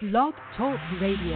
Blog Talk Radio.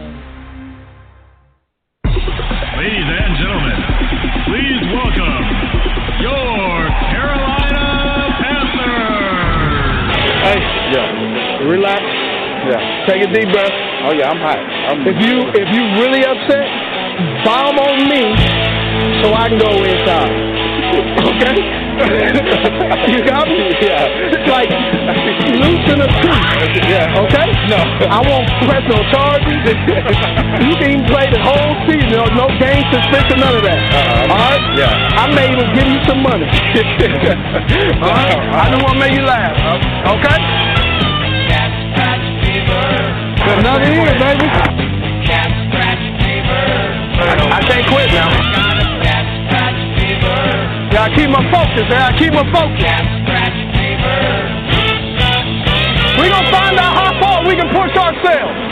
Ladies and gentlemen, please welcome your Carolina Panthers. Hey, yeah, relax. Yeah, take a deep breath. Oh yeah, I'm hot. If you really upset, bomb on me so I can go inside. Okay? You got me? Yeah. It's like loosen a truth. Yeah. Okay? No. I won't press no charges. You can even play the whole season. No game suspension, none of that. All right? Yeah. I may even give you some money. All right? I just want to make you laugh. Okay? Another year, baby. I can't quit now. Yeah, I keep my focus, man. I keep my focus. We're going to find out how far we can push ourselves.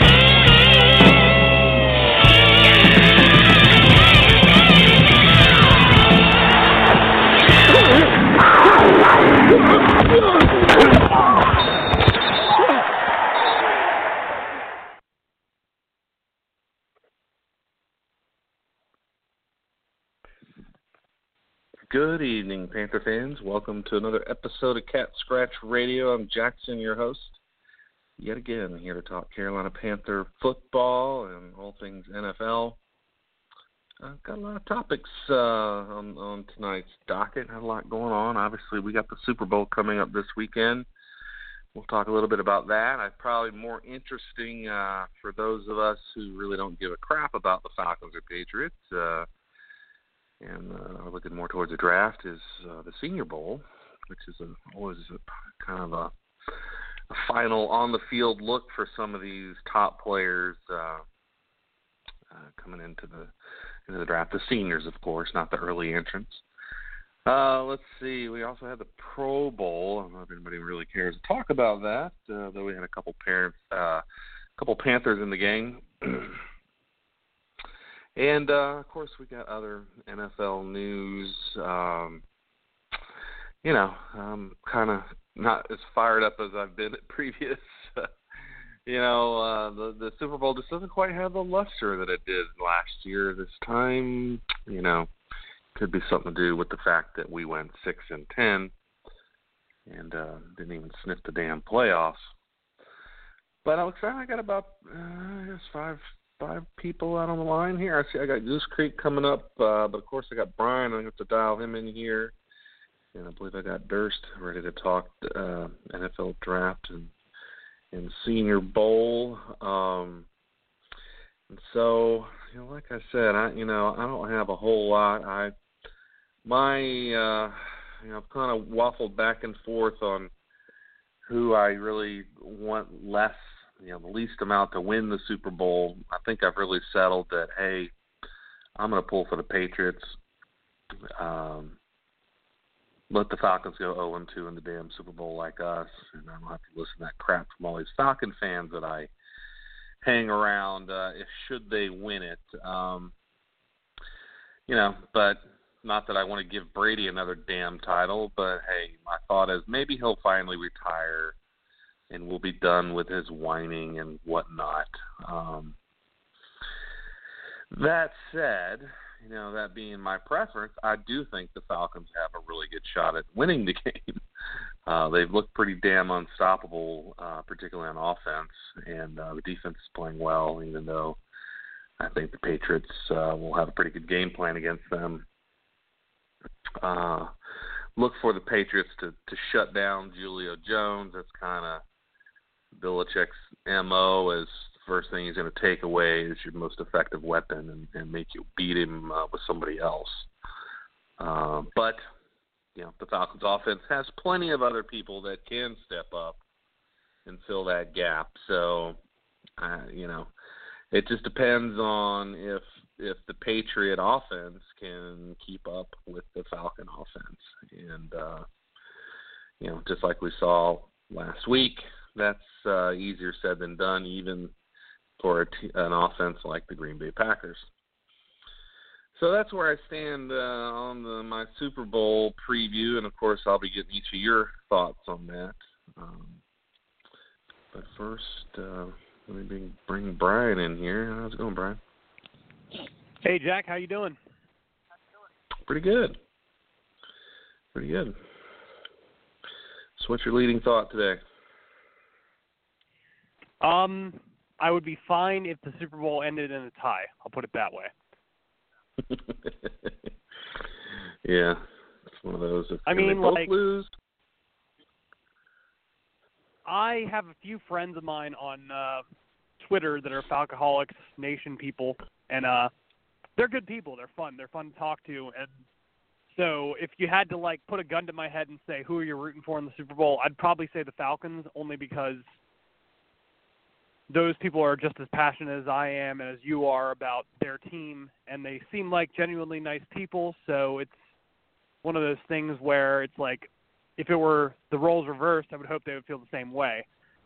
Good evening, Panther fans. Welcome to another episode of Cat Scratch Radio. I'm Jackson, your host. Yet again, here to talk Carolina Panther football and all things NFL. I've got a lot of topics on tonight's docket. Had a lot going on. Obviously, we got the Super Bowl coming up this weekend. We'll talk a little bit about that. Probably more interesting for those of us who really don't give a crap about the Falcons or Patriots. And looking more towards the draft is the Senior Bowl, which is always kind of a final on-the-field look for some of these top players coming into the draft. The seniors, of course, not the early entrants. Let's see. We also had the Pro Bowl. I don't know if anybody really cares to talk about that, though we had a couple Panthers in the game. And, of course, we got other NFL news. I'm kind of not as fired up as I've been at previous. The Super Bowl just doesn't quite have the luster that it did last year. This time, could be something to do with the fact that we went 6-10 and didn't even sniff the damn playoffs. But I'm excited. I got about, five people out on the line here. I see I got Goose Creek coming up, but of course I got Brian. I have to dial him in here, and I believe I got Durst ready to talk NFL draft and Senior Bowl. And so, like I said, I don't have a whole lot. I've kind of waffled back and forth on who I really want less. The least amount to win the Super Bowl. I think I've really settled that, hey, I'm going to pull for the Patriots. Let the Falcons go 0-2 in the damn Super Bowl like us, and I don't have to listen to that crap from all these Falcon fans that I hang around should they win it. But not that I want to give Brady another damn title, but, hey, my thought is maybe he'll finally retire and we'll be done with his whining and whatnot. That said, that being my preference, I do think the Falcons have a really good shot at winning the game. They've looked pretty damn unstoppable, particularly on offense, and the defense is playing well, even though I think the Patriots will have a pretty good game plan against them. Look for the Patriots to shut down Julio Jones. That's kind of Belichick's MO, is the first thing he's going to take away is your most effective weapon and make you beat him with somebody else. But the Falcons offense has plenty of other people that can step up and fill that gap. So, it just depends on if the Patriot offense can keep up with the Falcon offense. And, just like we saw last week, that's easier said than done, even for an offense like the Green Bay Packers. So that's where I stand on my Super Bowl preview, and of course I'll be getting each of your thoughts on that. But first, Let me bring Brian in here. How's it going, Brian? Hey, Jack. How you doing? Pretty good. Pretty good. So what's your leading thought today? I would be fine if the Super Bowl ended in a tie. I'll put it that way. Yeah, it's one of those. I mean, they both like, lose. I have a few friends of mine on Twitter that are Falcoholics Nation people, and they're good people. They're fun. They're fun to talk to. And so if you had to, like, put a gun to my head and say, who are you rooting for in the Super Bowl, I'd probably say the Falcons, only because those people are just as passionate as I am and as you are about their team, and they seem like genuinely nice people. So it's one of those things where it's like, if it were the roles reversed, I would hope they would feel the same way.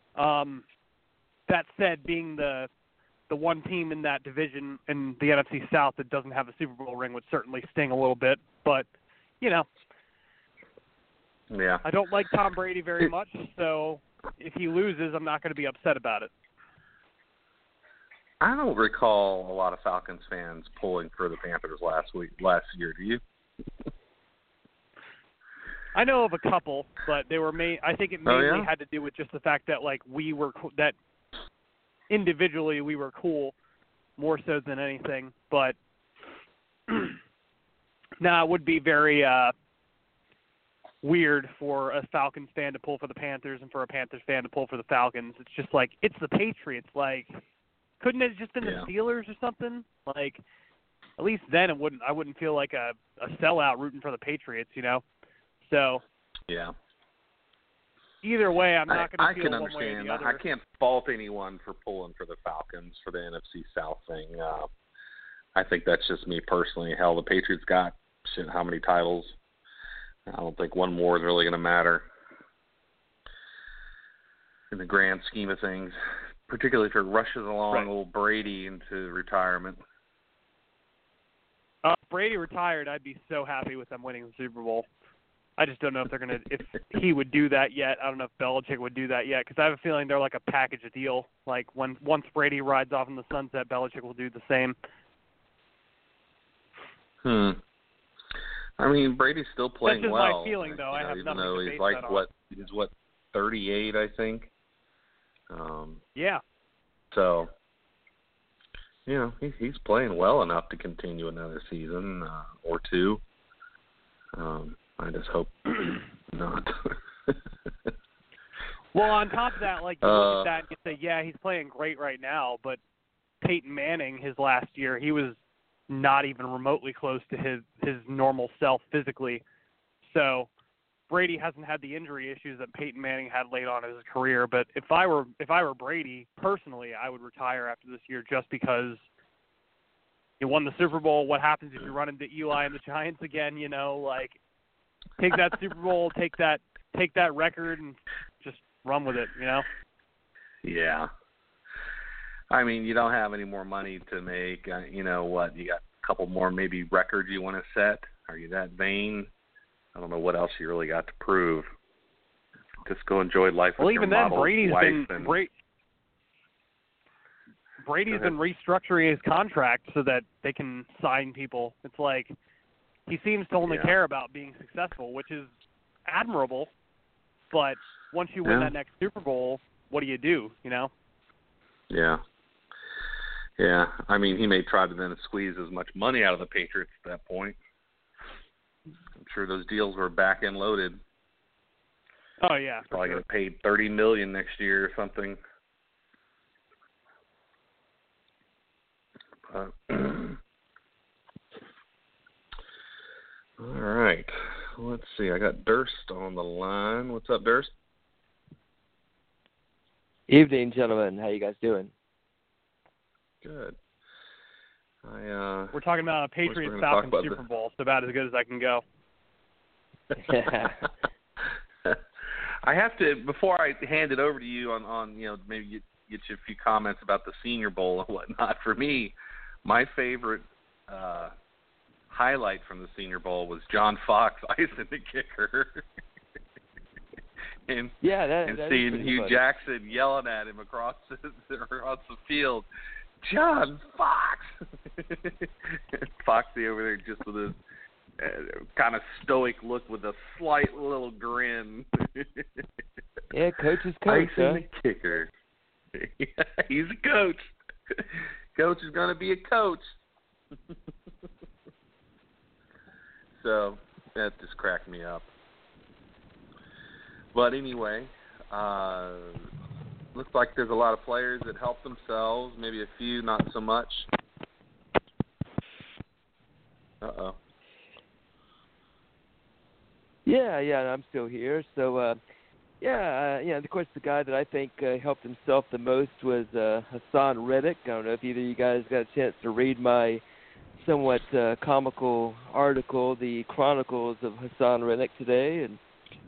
That said, being the one team in that division in the NFC South that doesn't have a Super Bowl ring would certainly sting a little bit. But, you know, yeah, I don't like Tom Brady very much, so if he loses, I'm not going to be upset about it. I don't recall a lot of Falcons fans pulling for the Panthers last year. Do you? I know of a couple, but they were I think it mainly had to do with just the fact that, like, that individually we were cool more so than anything. But now it would be very weird for a Falcons fan to pull for the Panthers and for a Panthers fan to pull for the Falcons. It's just like, it's the Patriots. Like, couldn't it have just been the Steelers or something? Like, at least then I wouldn't feel like a sellout rooting for the Patriots, you know? So, yeah. Either way, I'm not going to feel one understand. way or the other. I can't fault anyone for pulling for the Falcons for the NFC South thing. I think that's just me personally. Hell, the Patriots got how many titles? I don't think one more is really going to matter in the grand scheme of things, particularly if it rushes along old Brady into retirement. If Brady retired, I'd be so happy with them winning the Super Bowl. I just don't know if he would do that yet. I don't know if Belichick would do that yet, because I have a feeling they're like a package deal. Like, once Brady rides off in the sunset, Belichick will do the same. I mean, Brady's still playing well. That's just my feeling, though. I have even nothing though to base he's like that on. He's 38, I think. Yeah. So, you know, he's playing well enough to continue another season or two. I just hope not. Well, on top of that, like, you look at that and you say, yeah, he's playing great right now, but Peyton Manning, his last year, he was not even remotely close to his normal self physically. So Brady hasn't had the injury issues that Peyton Manning had late on in his career. But if I were Brady, personally, I would retire after this year just because you won the Super Bowl. What happens if you run into Eli and the Giants again? You know, like, take that Super Bowl, take that record, and just run with it. You know? Yeah. I mean, you don't have any more money to make. You know what? You got a couple more maybe records you want to set. Are you that vain? I don't know what else you really got to prove. Just go enjoy life with your model wife. Brady's been restructuring his contract so that they can sign people. It's like he seems to only care about being successful, which is admirable. But once you win that next Super Bowl, what do? You know? Yeah. Yeah. I mean, he may try to then squeeze as much money out of the Patriots at that point. I'm sure those deals were back-end loaded. Oh, yeah. Probably going to pay $30 million next year or something. All right. Let's see. I got Durst on the line. What's up, Durst? Evening, gentlemen. How you guys doing? Good. We're talking about a Patriots-Falcons Super Bowl. It's about as good as I can go. I have to, before I hand it over to you on you know, maybe get you a few comments about the Senior Bowl and whatnot. For me, my favorite highlight from the Senior Bowl was John Fox icing the kicker. and that seeing is Hugh funny. Jackson yelling at him across the field, John Fox. Foxy over there just with his kind of stoic look with a slight little grin. Yeah, coach is coach, huh? The kicker. He's a coach. Coach is going to be a coach. So that just cracked me up. But anyway, looks like there's a lot of players that help themselves, maybe a few not so much. Uh-oh. Yeah, I'm still here. So, of course, the guy that I think helped himself the most was Hassan Reddick. I don't know if either of you guys got a chance to read my somewhat comical article, The Chronicles of Hassan Reddick today, and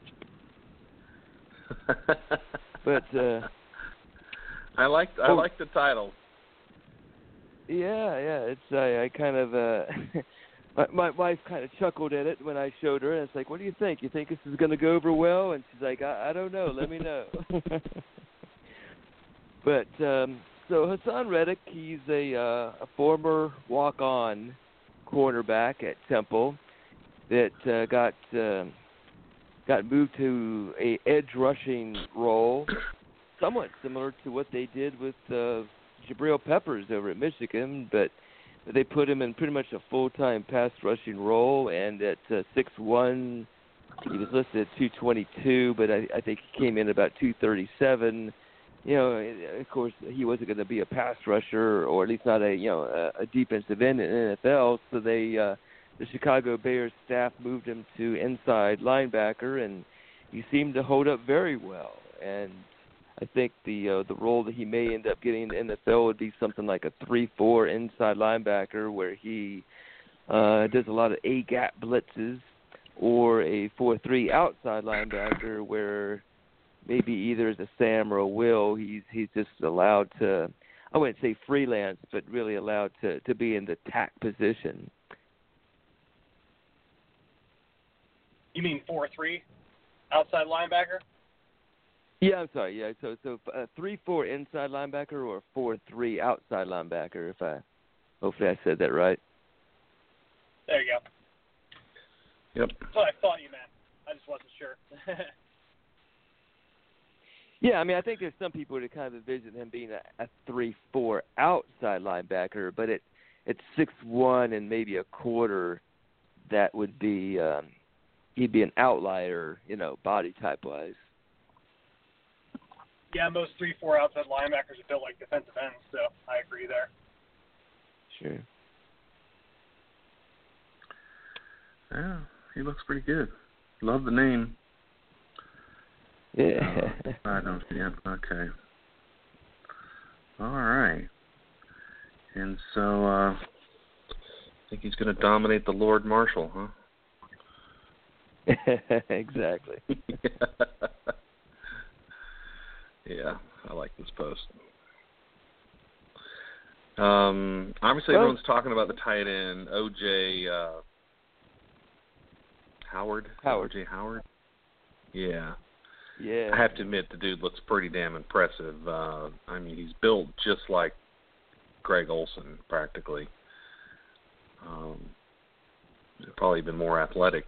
but I like the title. Yeah, it's I kind of my wife kind of chuckled at it when I showed her, and it's like, what do you think? You think this is going to go over well? And she's like, I don't know. Let me know. But so Hassan Reddick, he's a former walk-on cornerback at Temple that got moved to a edge rushing role, somewhat similar to what they did with Jabril Peppers over at Michigan, but they put him in pretty much a full-time pass rushing role, and at 6'1", he was listed at 222, but I think he came in about 237. You know, of course, he wasn't going to be a pass rusher, or at least not a defensive end in the NFL, so the Chicago Bears staff moved him to inside linebacker, and he seemed to hold up very well. And I think the role that he may end up getting in the NFL would be something like a 3-4 inside linebacker, where he does a lot of A-gap blitzes, or a 4-3 outside linebacker, where maybe either as a Sam or a Will, he's just allowed to, I wouldn't say freelance, but really allowed to be in the tack position. You mean 4-3 outside linebacker? Yeah, I'm sorry. Yeah, so 3-4 inside linebacker or 4-3 outside linebacker. Hopefully I said that right. There you go. Yep. That's what I thought you meant. I just wasn't sure. Yeah, I mean, I think there's some people that kind of envision him being a 3-4 outside linebacker, but at 6'1" and maybe a quarter, that would be he'd be an outlier, body type wise. Yeah, most 3-4 outside linebackers are built like defensive ends, so I agree there. Sure. Yeah, he looks pretty good. Love the name. Yeah. I don't. Yeah. Okay. All right. And so I think he's going to dominate the Lord Marshal, huh? Exactly. Yeah, I like this post. Obviously, everyone's talking about the tight end, O.J. Howard. O.J. Howard. Yeah. Yeah. I have to admit, the dude looks pretty damn impressive. I mean, he's built just like Greg Olsen, practically. Probably even more athletic.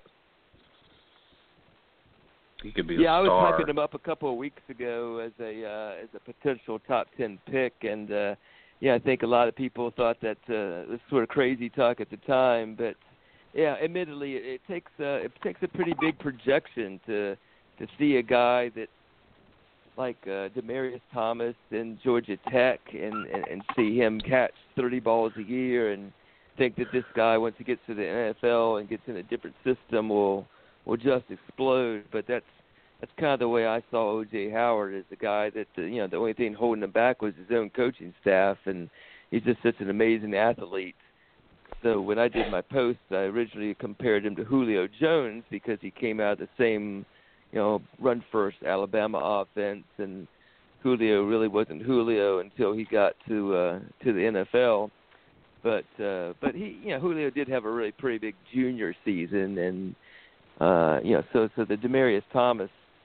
He could be a star. I was hyping him up a couple of weeks ago as a potential top 10 pick, and I think a lot of people thought that this sort of crazy talk at the time. But admittedly, it takes a pretty big projection to see a guy that like Demaryius Thomas in Georgia Tech and see him catch 30 balls a year and think that this guy, once he gets to the NFL and gets in a different system, will just explode. But that's kind of the way I saw O.J. Howard, as a guy that the only thing holding him back was his own coaching staff, and he's just such an amazing athlete. So when I did my post, I originally compared him to Julio Jones because he came out of the same run first Alabama offense, and Julio really wasn't Julio until he got to the NFL. But he Julio did have a really pretty big junior season, and so the Demaryius Thomas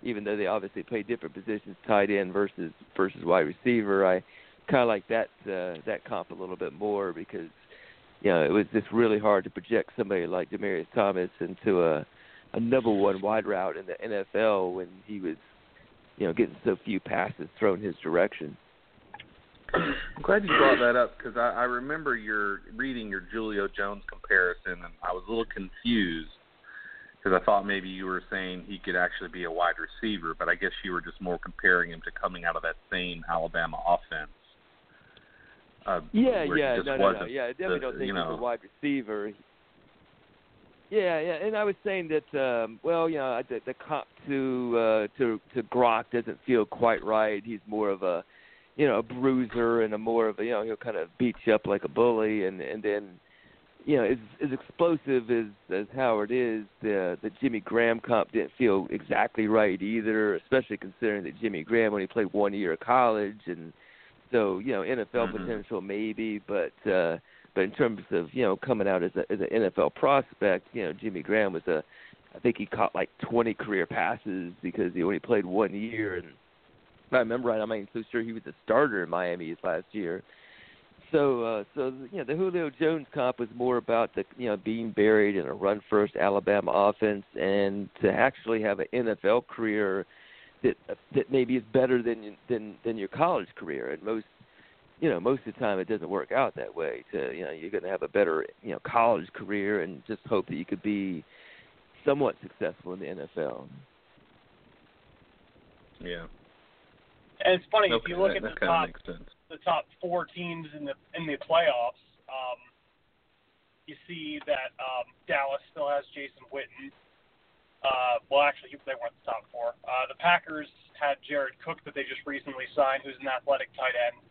even though they obviously play different positions, tight end versus wide receiver. I kind of like that comp a little bit more because, it was just really hard to project somebody like Demaryius Thomas into a number one wide route in the NFL when he was, getting so few passes thrown his direction. I'm glad you brought that up because I remember reading your Julio Jones comparison, and I was a little confused because I thought maybe you were saying he could actually be a wide receiver, but I guess you were just more comparing him to coming out of that same Alabama offense. No. Yeah, I definitely don't think he's a wide receiver. Yeah, and I was saying that, the comp to Gronk doesn't feel quite right. He's more of a, a bruiser and a more of a, he'll kind of beat you up like a bully, and then, as explosive as Howard is, the Jimmy Graham comp didn't feel exactly right either, especially considering that Jimmy Graham only played 1 year of college, and so NFL potential maybe, but in terms of coming out as an NFL prospect, Jimmy Graham was I think he caught like 20 career passes because he only played 1 year, and if I remember right, I'm not even so sure he was a starter in Miami his last year. So the Julio Jones comp was more about the being buried in a run-first Alabama offense, and to actually have an NFL career that maybe is better than your college career. And most of the time it doesn't work out that way. You're going to have a better college career and just hope that you could be somewhat successful in the NFL. Yeah. And it's funny, okay, if you look at the top four teams in the playoffs, you see that Dallas still has Jason Witten. Actually, they weren't the top four. The Packers had Jared Cook that they just recently signed, who's an athletic tight end.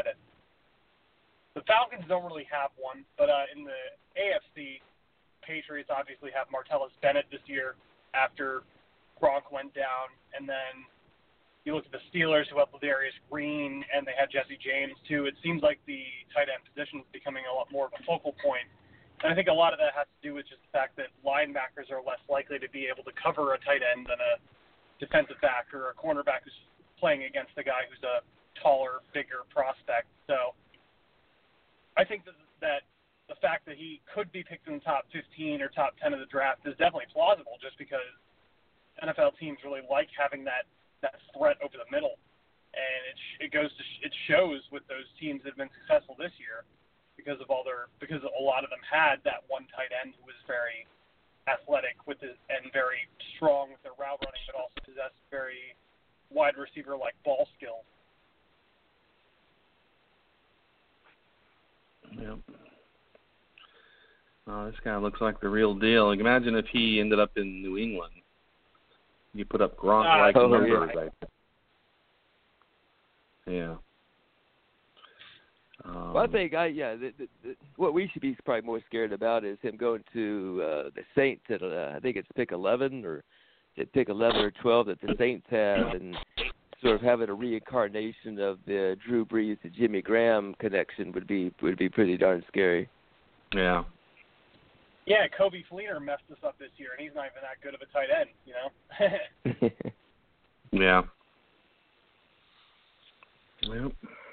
The Falcons don't really have one, but in the AFC, Patriots obviously have Martellus Bennett this year after Gronk went down, and then you look at the Steelers, who have Ladarius Green, and they had Jesse James, too. It seems like the tight end position is becoming a lot more of a focal point. And I think a lot of that has to do with just the fact that linebackers are less likely to be able to cover a tight end than a defensive back or a cornerback who's playing against a guy who's a taller, bigger prospect. So I think that the fact that he could be picked in the top 15 or top 10 of the draft is definitely plausible just because NFL teams really like having that threat over the middle. And it shows with those teams that have been successful this year because a lot of them had that one tight end who was very athletic and very strong with their route running, but also possessed very wide receiver like ball skills. Yep. This guy looks like the real deal. Imagine if he ended up in New England. You put up Gronk-like numbers. Yeah. Well, I think what we should be probably more scared about is him going to the Saints at I think it's pick 11 or 12 that the Saints have, and sort of having a reincarnation of the Drew Brees to Jimmy Graham connection would be pretty darn scary. Yeah. Yeah, Kobe Fleener messed us up this year, and he's not even that good of a tight end, Yeah. Yep.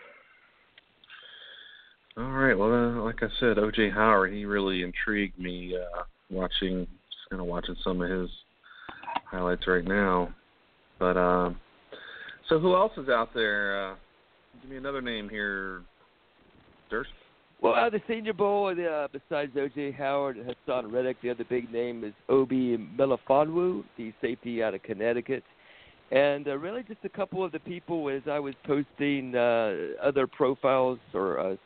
All right. Well, like I said, O.J. Howard, he really intrigued me watching some of his highlights right now. But so who else is out there? Give me another name here, Durst. Well, the Senior Bowl, besides O.J. Howard and Hassan Reddick, the other big name is Obi Melifonwu, the safety out of Connecticut. And really just a couple of the people, as I was posting other profiles or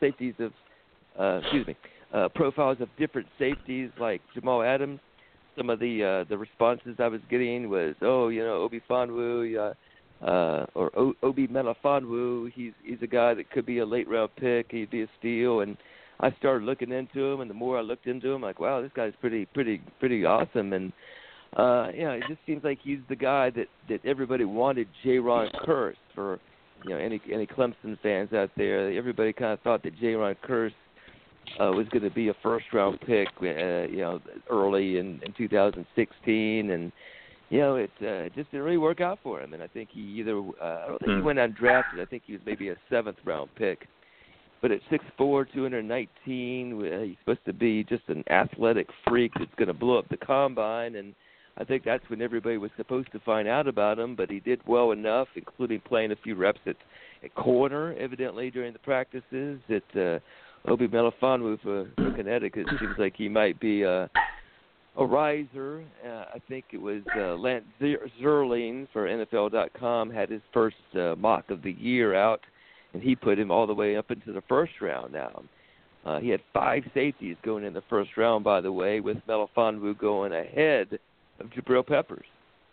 profiles of different safeties like Jamal Adams. Some of the responses I was getting was, Obi Fonwu, or Obi Melifonwu. He's a guy that could be a late round pick. He'd be a steal. And I started looking into him, and the more I looked into him, like, wow, this guy's pretty awesome. And it just seems like he's the guy that everybody wanted Jaron Kearse for. Any Clemson fans out there, everybody kind of thought that Jaron Kearse was going to be a first-round pick, early in 2016, and it just didn't really work out for him. And I think he either I don't think he went undrafted. I think he was maybe a 7th-round pick. But at 6'4", 219, he's supposed to be just an athletic freak that's going to blow up the combine. And I think that's when everybody was supposed to find out about him. But he did well enough, including playing a few reps at corner, evidently, during the practices. At Obi Melifonwu for Connecticut, it seems like he might be a riser. I think it was Lance Zierlein for NFL.com had his first mock of the year out, and he put him all the way up into the first round now. He had 5 safeties going in the first round, by the way, with Melifonwu going ahead of Jabril Peppers.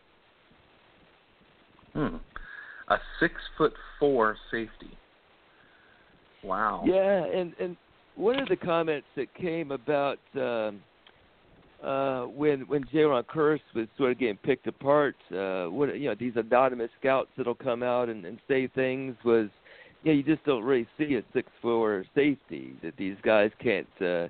A 6'4" safety. Wow. Yeah, and one of the comments that came about when Jayron Kearse was sort of getting picked apart, these anonymous scouts that'll come out and say things was, you just don't really see a 6'4" safety. That these guys can't get,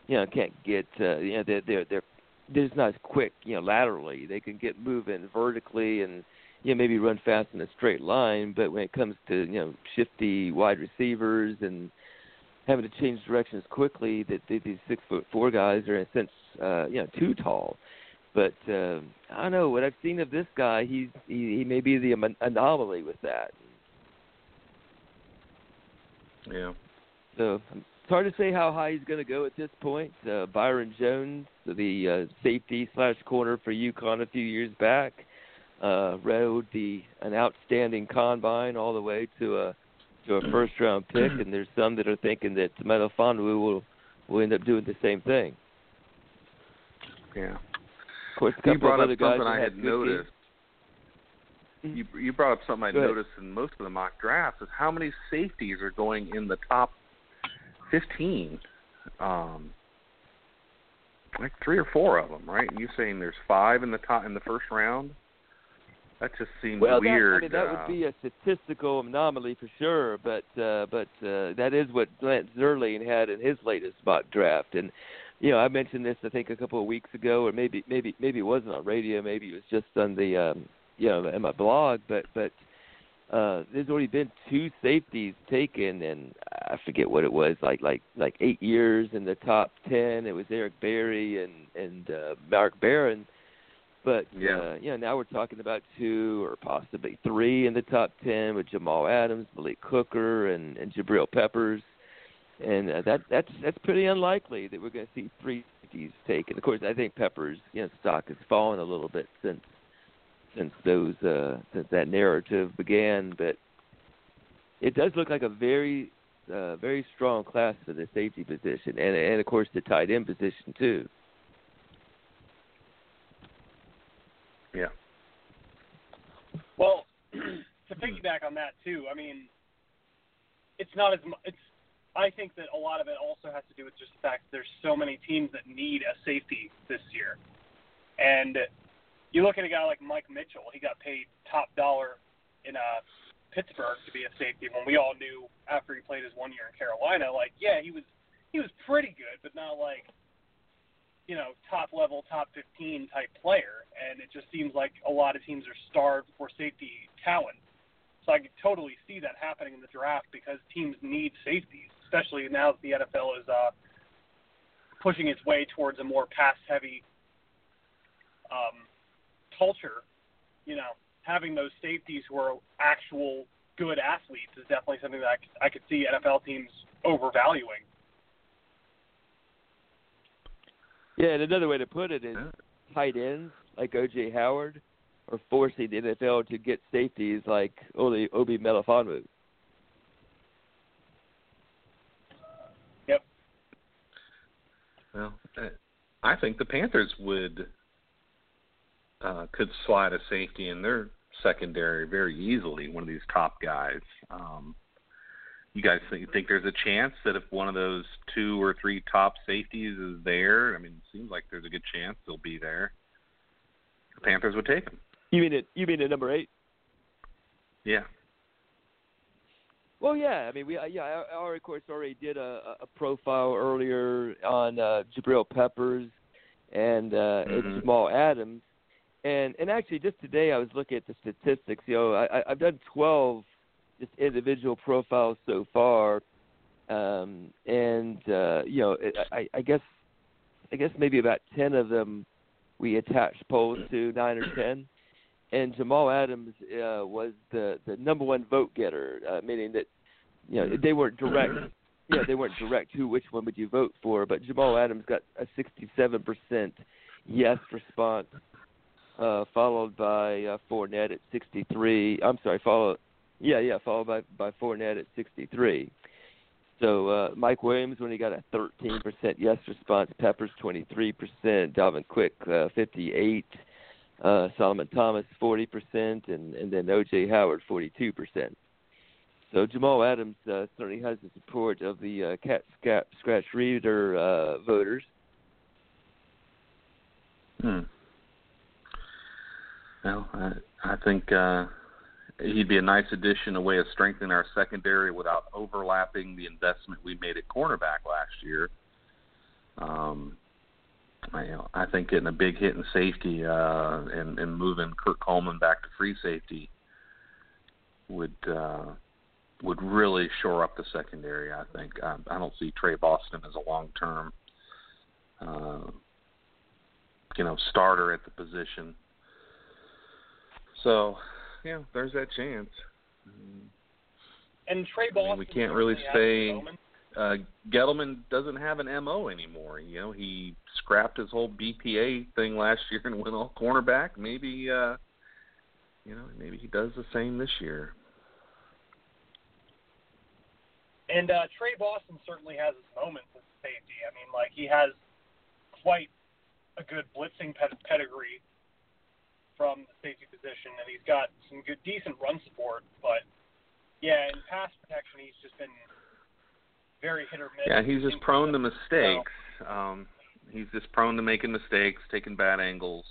they're just not as quick, laterally. They can get moving vertically and maybe run fast in a straight line, but when it comes to shifty wide receivers and having to change directions quickly, that these 6'4" guys are in a sense too tall. But I don't know, what I've seen of this guy, he may be the anomaly with that. Yeah. So it's hard to say how high he's going to go at this point. Byron Jones, the safety/corner for UConn a few years back, rode an outstanding combine all the way to a first-round pick, and there's some that are thinking that Melifonwu will end up doing the same thing. Yeah. Of course, a you couple brought of up other guys something I had noticed. You brought up something I noticed in most of the mock drafts is how many safeties are going in the top 15. Like 3 or 4 of them, right? And you're saying there's 5 in the first round? That just seems weird. That would be a statistical anomaly for sure, but that is what Lance Zierlein had in his latest mock draft. And I mentioned this I think a couple of weeks ago, or maybe it wasn't on radio, maybe it was just on the in my blog. But there's already been 2 safeties taken, and I forget what it was, like 8 years in the top 10. It was Eric Berry and Mark Barron. But now we're talking about 2 or possibly 3 in the top 10 with Jamal Adams, Malik Hooker, and Jabril Peppers, and that's pretty unlikely that we're going to see 3 safeties taken. Of course, I think Peppers' stock has fallen a little bit since that narrative began, but it does look like a very very strong class for the safety position, and of course the tight end position too. Yeah. Well, to piggyback on that too, I mean, it's not as much. I think that a lot of it also has to do with just the fact that there's so many teams that need a safety this year, and you look at a guy like Mike Mitchell. He got paid top dollar in Pittsburgh to be a safety when we all knew after he played his 1 year in Carolina, he was pretty good, but not like top level, top 15 type player. And it just seems like a lot of teams are starved for safety talent. So I could totally see that happening in the draft because teams need safeties, especially now that the NFL is pushing its way towards a more pass-heavy culture. Having those safeties who are actual good athletes is definitely something that I could see NFL teams overvaluing. Yeah, and another way to put it is tight ends like O.J. Howard are forcing the NFL to get safeties like Obi Melifonwu. Yep. Well, I think the Panthers could slide a safety in their secondary very easily, one of these top guys. You guys think there's a chance that if one of those 2 or 3 top safeties is there, I mean, it seems like there's a good chance they'll be there, the Panthers would take them. You mean at number 8? Yeah. Well, yeah. I mean, I of course already did a profile earlier on Jabril Peppers and Jamal Adams. And actually, just today I was looking at the statistics. I've done 12 just individual profiles so far, I guess maybe about 10 of them we attached polls to, 9 or 10. And Jamal Adams was the number one vote getter, meaning that they weren't direct. They weren't direct. Which one would you vote for? But Jamal Adams got a 67% yes response, followed by Fournette at 63. I'm sorry, followed by Fournette at 63. So Mike Williams, when he got a 13% yes response, Peppers 23%, Dalvin Quick 58%, Solomon Thomas 40%, and then O.J. Howard 42%. So Jamal Adams certainly has the support of the Cat Scratch Reader voters. Well, I think he'd be a nice addition, a way of strengthening our secondary without overlapping the investment we made at cornerback last year. I think getting a big hit in safety and moving Kurt Coleman back to free safety would really shore up the secondary. I think I don't see Trey Boston as a long-term starter at the position. So, there's that chance. And Trey Boston, we can't really say Gettleman doesn't have an MO anymore. He scrapped his whole BPA thing last year and went all cornerback. Maybe, maybe he does the same this year. And Trey Boston certainly has his moments as safety. I mean, he has quite a good blitzing pedigree from the safety position, and he's got some decent run support. But, in pass protection, he's just been very hit or miss. Yeah, he's just prone to mistakes. He's just prone to making mistakes, taking bad angles.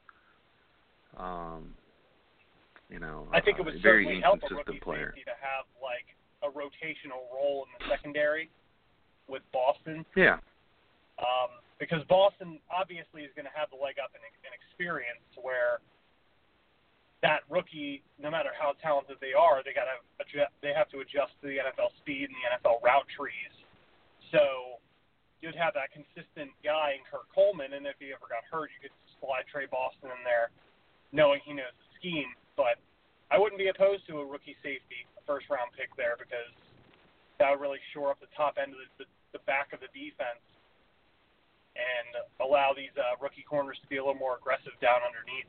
I think it would certainly help a rookie safety to have, a rotational role in the secondary with Boston. Yeah. Because Boston obviously is going to have the leg up in experience to where that rookie, no matter how talented they are, they have to adjust to the NFL speed and the NFL route trees. So you'd have that consistent guy in Kurt Coleman, and if he ever got hurt, you could slide Trey Boston in there, knowing he knows the scheme. But I wouldn't be opposed to a rookie safety, a first-round pick there, because that would really shore up the top end of the back of the defense and allow these rookie corners to be a little more aggressive down underneath.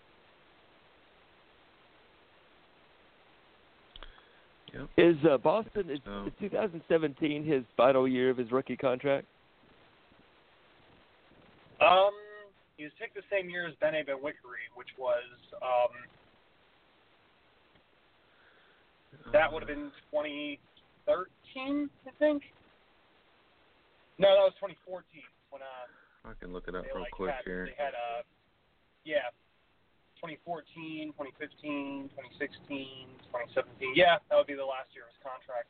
Yep. Is 2017 his final year of his rookie contract? He was picked the same year as Bene Benwikere, which was that would have been 2013, I think. No, that was 2014 when I can look it up real quick here. They had 2014, 2015, 2016, 2017. Yeah, that would be the last year of his contract.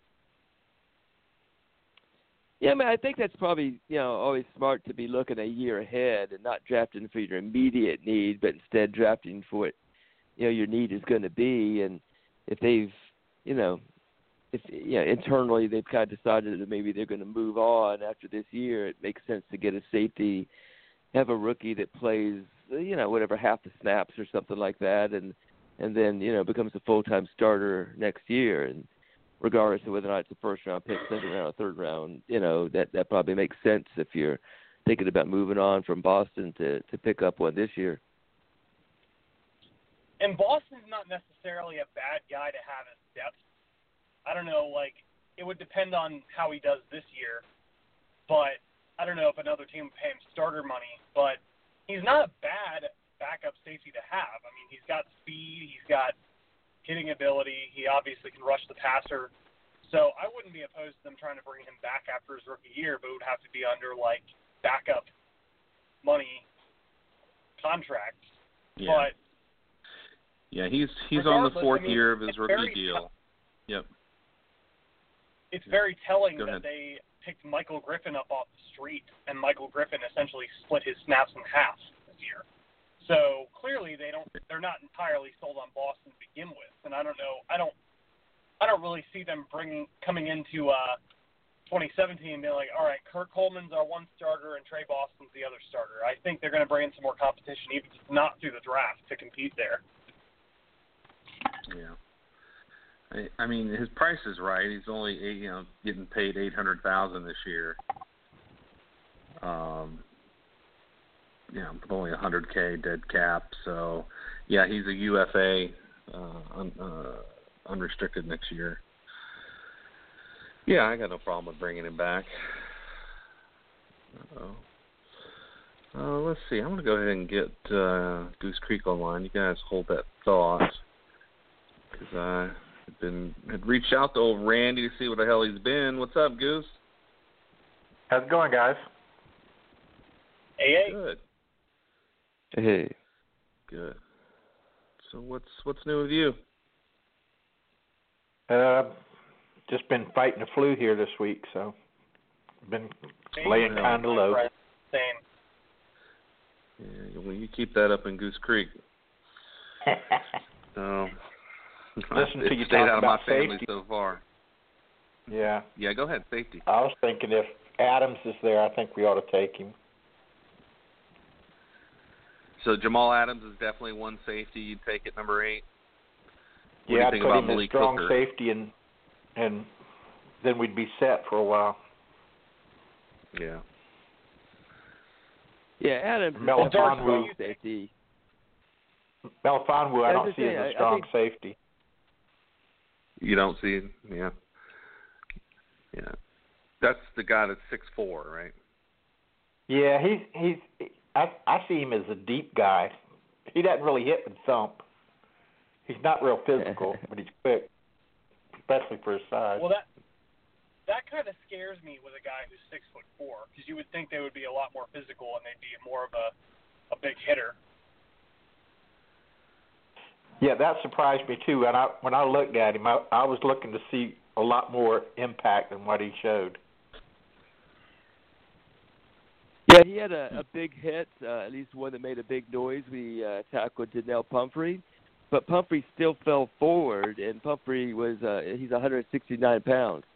Yeah, I think that's probably, always smart to be looking a year ahead and not drafting for your immediate need, but instead drafting for what, your need is going to be. And if they've, internally they've kind of decided that maybe they're going to move on after this year, it makes sense to get a safety, have a rookie that plays, whatever, half the snaps or something like that, and then, becomes a full-time starter next year. And regardless of whether or not it's a first-round pick, second round, or third round, that probably makes sense if you're thinking about moving on from Boston to pick up one this year. And Boston's not necessarily a bad guy to have as depth. I don't know, it would depend on how he does this year. But I don't know if another team would pay him starter money. But he's not a bad backup safety to have. I mean, he's got speed, he's got hitting ability, he obviously can rush the passer. So I wouldn't be opposed to them trying to bring him back after his rookie year, but it would have to be under, backup money contracts. Yeah. But yeah, he's on the fourth year of his rookie deal. Yep. It's very telling that they picked Michael Griffin up off the street, and Michael Griffin essentially split his snaps in half this year. So clearly they're not entirely sold on Boston to begin with. And I don't know. I don't really see them coming into 2017 and being like, all right, Kurt Coleman's our one starter and Trey Boston's the other starter. I think they're going to bring in some more competition, even if it's not through the draft, to compete there. Yeah. I mean, his price is right. He's only getting paid $800,000 this year. With only $100K dead cap. So, yeah, he's a UFA, unrestricted next year. Yeah, I got no problem with bringing him back. Let's see. I'm going to go ahead and get Goose Creek online. You guys hold that thought, because I had reached out to old Randy to see what the hell he's been. What's up, Goose? How's it going, guys? Hey. Good. Hey. Good. So what's new with you? Just been fighting the flu here this week, so been laying kind of low. Same. Yeah, well, you keep that up in Goose Creek. So, listen to you stayed talk out of about my family safety. so far. Yeah. Yeah, go ahead, safety. I was thinking if Adams is there, I think we ought to take him. So Jamal Adams is definitely one safety. You'd take at number 8. What Yeah, do I'd you think put about him as Malik strong Hooker? safety, and then we'd be set for a while. Yeah. Yeah, Adams is Melifonwu. strong safety. Melifonwu, I As don't I see say, as I a strong think- safety. You don't see it? Yeah. Yeah. That's the guy that's 6'4", right? Yeah, I see him as a deep guy. He doesn't really hit and thump. He's not real physical, but he's quick, especially for his size. Well, that kind of scares me with a guy who's 6'4", because you would think they would be a lot more physical and they'd be more of a big hitter. Yeah, that surprised me too. And when I looked at him, I was looking to see a lot more impact than what he showed. Yeah, he had a big hit, at least one that made a big noise. We tackled Donnell Pumphrey, but Pumphrey still fell forward, and Pumphrey he's 169 pounds.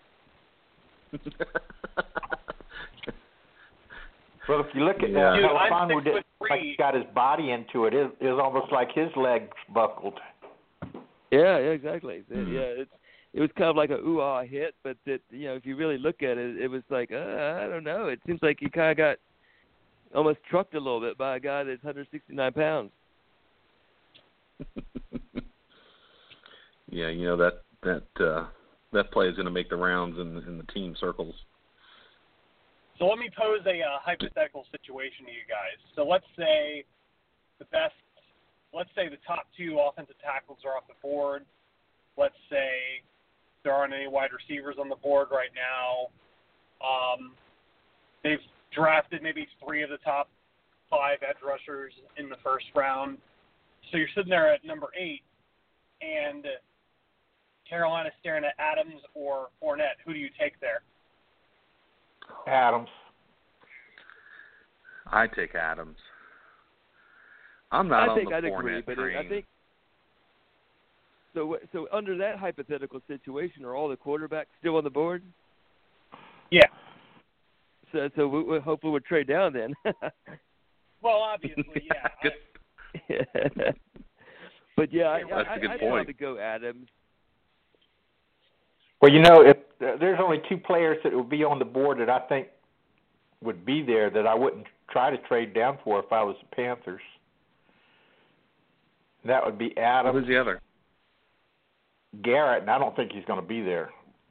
Well, if you look at Melifonwu, like he got his body into it. It was almost like his legs buckled. Yeah, exactly. Mm-hmm. Yeah, it was kind of like a ooh-ah hit, but if you really look at it, it was like, I don't know. It seems like he kind of got almost trucked a little bit by a guy that's 169 pounds. Yeah, that play is going to make the rounds in the team circles. So let me pose a hypothetical situation to you guys. So let's say the top 2 offensive tackles are off the board. Let's say there aren't any wide receivers on the board right now. They've drafted maybe 3 of the top 5 edge rushers in the first round. So you're sitting there at number 8, and Carolina's staring at Adams or Fournette. Who do you take there? Adams. I take Adams. I'm not on the I'd Fournette agree, but train. I think so. Under that hypothetical situation, are all the quarterbacks still on the board? Yeah. So we hopefully we'll trade down then. Well, obviously, yeah. But yeah, that's a good I'd point. probably go Adams. Well, if there's only 2 players that would be on the board that I think would be there that I wouldn't try to trade down for if I was the Panthers. That would be Adams. Who's the other? Garrett, and I don't think he's going to be there.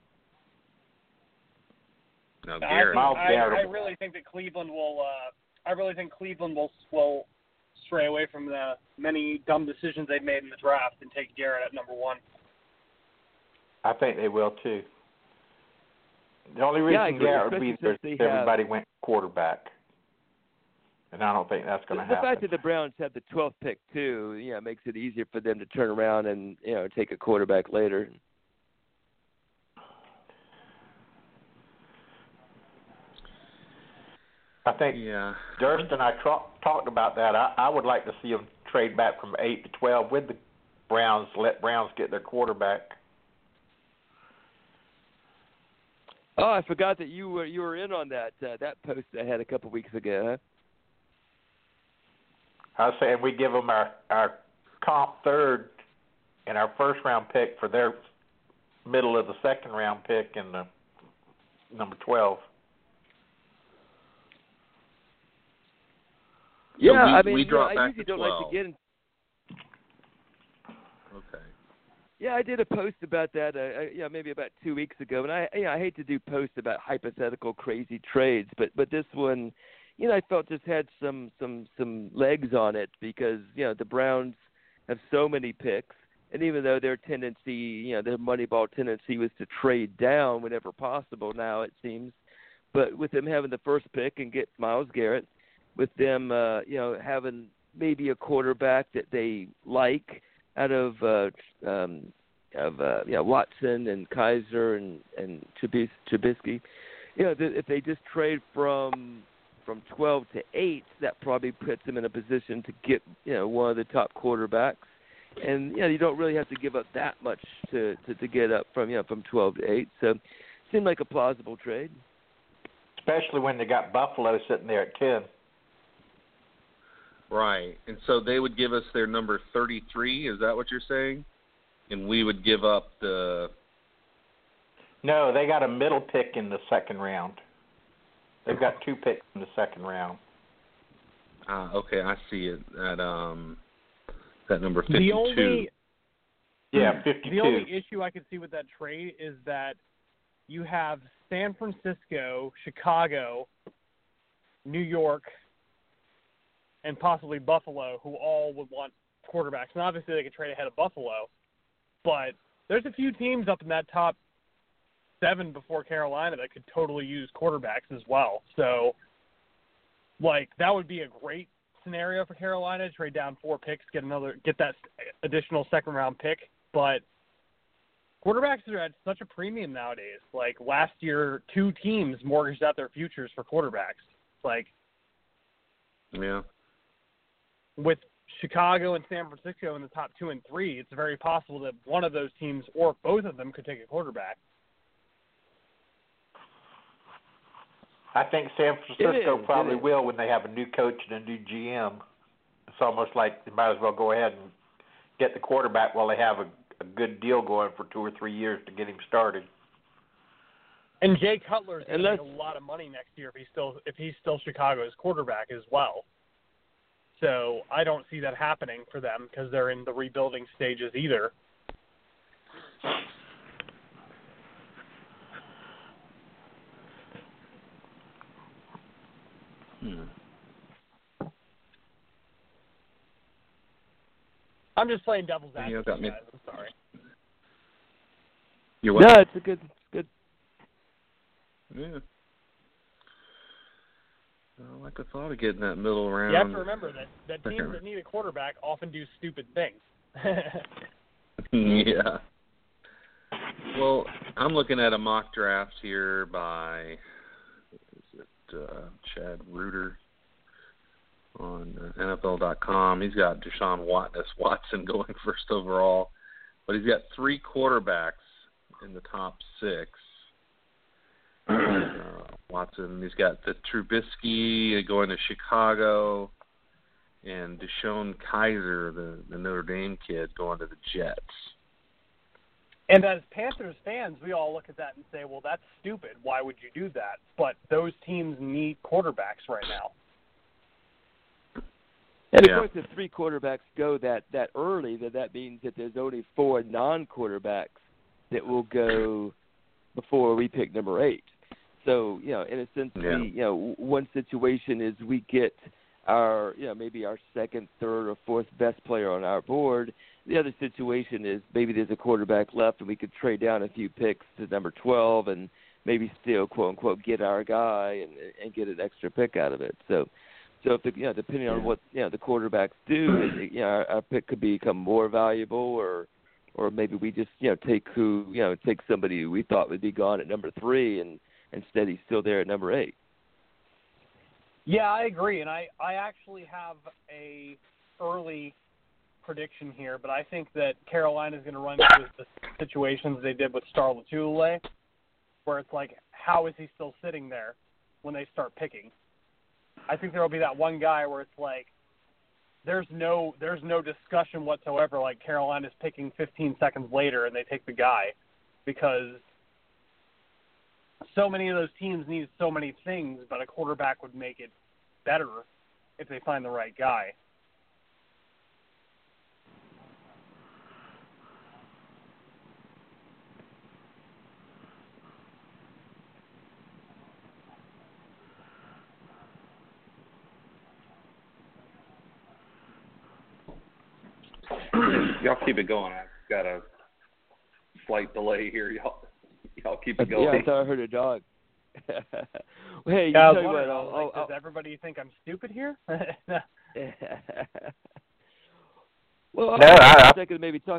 No, Garrett. I really think that Cleveland will. I really think Cleveland will stray away from the many dumb decisions they've made in the draft and take Garrett at number 1. I think they will too. The only reason Garrett would be there is if everybody went quarterback, and I don't think that's going to happen. The fact that the Browns have the 12th pick too, makes it easier for them to turn around and take a quarterback later. I think Durst and I talked about that. I would like to see them trade back from 8 to 12 with the Browns. Let Browns get their quarterback. Oh, I forgot that you were in on that post I had a couple weeks ago. Huh? I was saying we give them our comp third and our first round pick for their middle of the second round pick in the number 12. Yeah, we drop I back usually to don't 12. like to get in. Okay. Yeah, I did a post about that. Maybe about 2 weeks ago, and I hate to do posts about hypothetical crazy trades, but this one, I felt just had some legs on it because the Browns have so many picks, and even though their tendency, their Moneyball tendency was to trade down whenever possible, now it seems, but with them having the first pick and get Myles Garrett, with them having maybe a quarterback that they like out of Watson and Kaiser and Trubisky, if they just trade from 12 to 8, that probably puts them in a position to get one of the top quarterbacks, and you don't really have to give up that much to get up from 12 to 8. So, it seemed like a plausible trade, especially when they got Buffalo sitting there at 10. Right, and so they would give us their number 33. Is that what you're saying? And we would give up the. No, they got a middle pick in the second round. They've got 2 picks in the second round. Okay, I see it at that number 52. The only 52. The only issue I could see with that trade is that you have San Francisco, Chicago, New York, and possibly Buffalo, who all would want quarterbacks. And obviously they could trade ahead of Buffalo, but there's a few teams up in that top 7 before Carolina that could totally use quarterbacks as well. So, that would be a great scenario for Carolina to trade down 4 picks, get that additional second-round pick. But quarterbacks are at such a premium nowadays. Last year, 2 teams mortgaged out their futures for quarterbacks. Yeah. With Chicago and San Francisco in the top 2 and 3, it's very possible that one of those teams or both of them could take a quarterback. I think San Francisco probably will when they have a new coach and a new GM. It's almost like they might as well go ahead and get the quarterback while they have a good deal going for 2 or 3 years to get him started. And Jay Cutler's going to make a lot of money next year if he's still Chicago's quarterback as well. So I don't see that happening for them because they're in the rebuilding stages either. I'm just playing devil's advocate, guys. I'm sorry. You're what? No, it's good. Yeah. I like the thought of getting that middle round. You have to remember that teams that need a quarterback often do stupid things. Yeah. Well, I'm looking at a mock draft here by Chad Reuter on NFL.com. He's got Deshaun Watson going first overall, but he's got 3 quarterbacks in the top 6. Watson, he's got the Trubisky going to Chicago, and Deshaun Kaiser, the Notre Dame kid, going to the Jets. And as Panthers fans, we all look at that and say, well, that's stupid. Why would you do that? But those teams need quarterbacks right now. And of course, if 3 quarterbacks go that early, that means that there's only 4 non-quarterbacks that will go before we pick number 8. So, in a sense, one situation is we get our, maybe our second, third, or fourth best player on our board. The other situation is maybe there's a quarterback left and we could trade down a few picks to number 12 and maybe still, quote unquote, get our guy and get an extra pick out of it. So if depending on what the quarterbacks do, our pick could become more valuable, or maybe we just take somebody who we thought would be gone at number 3 and instead he's still there at number 8. Yeah, I agree, and I actually have a early prediction here, but I think that Carolina is going to run into the situations they did with Star Lotulelei, where it's like, how is he still sitting there when they start picking? I think there will be that one guy where it's like, there's no discussion whatsoever, like Carolina's picking 15 seconds later and they take the guy, because so many of those teams need so many things, but a quarterback would make it better if they find the right guy. Y'all keep it going. I've got a slight delay here. Y'all keep it going. Yeah, I thought I heard a dog. Hey, you tell you what, what, does everybody think I'm stupid here? Well, No, I'll take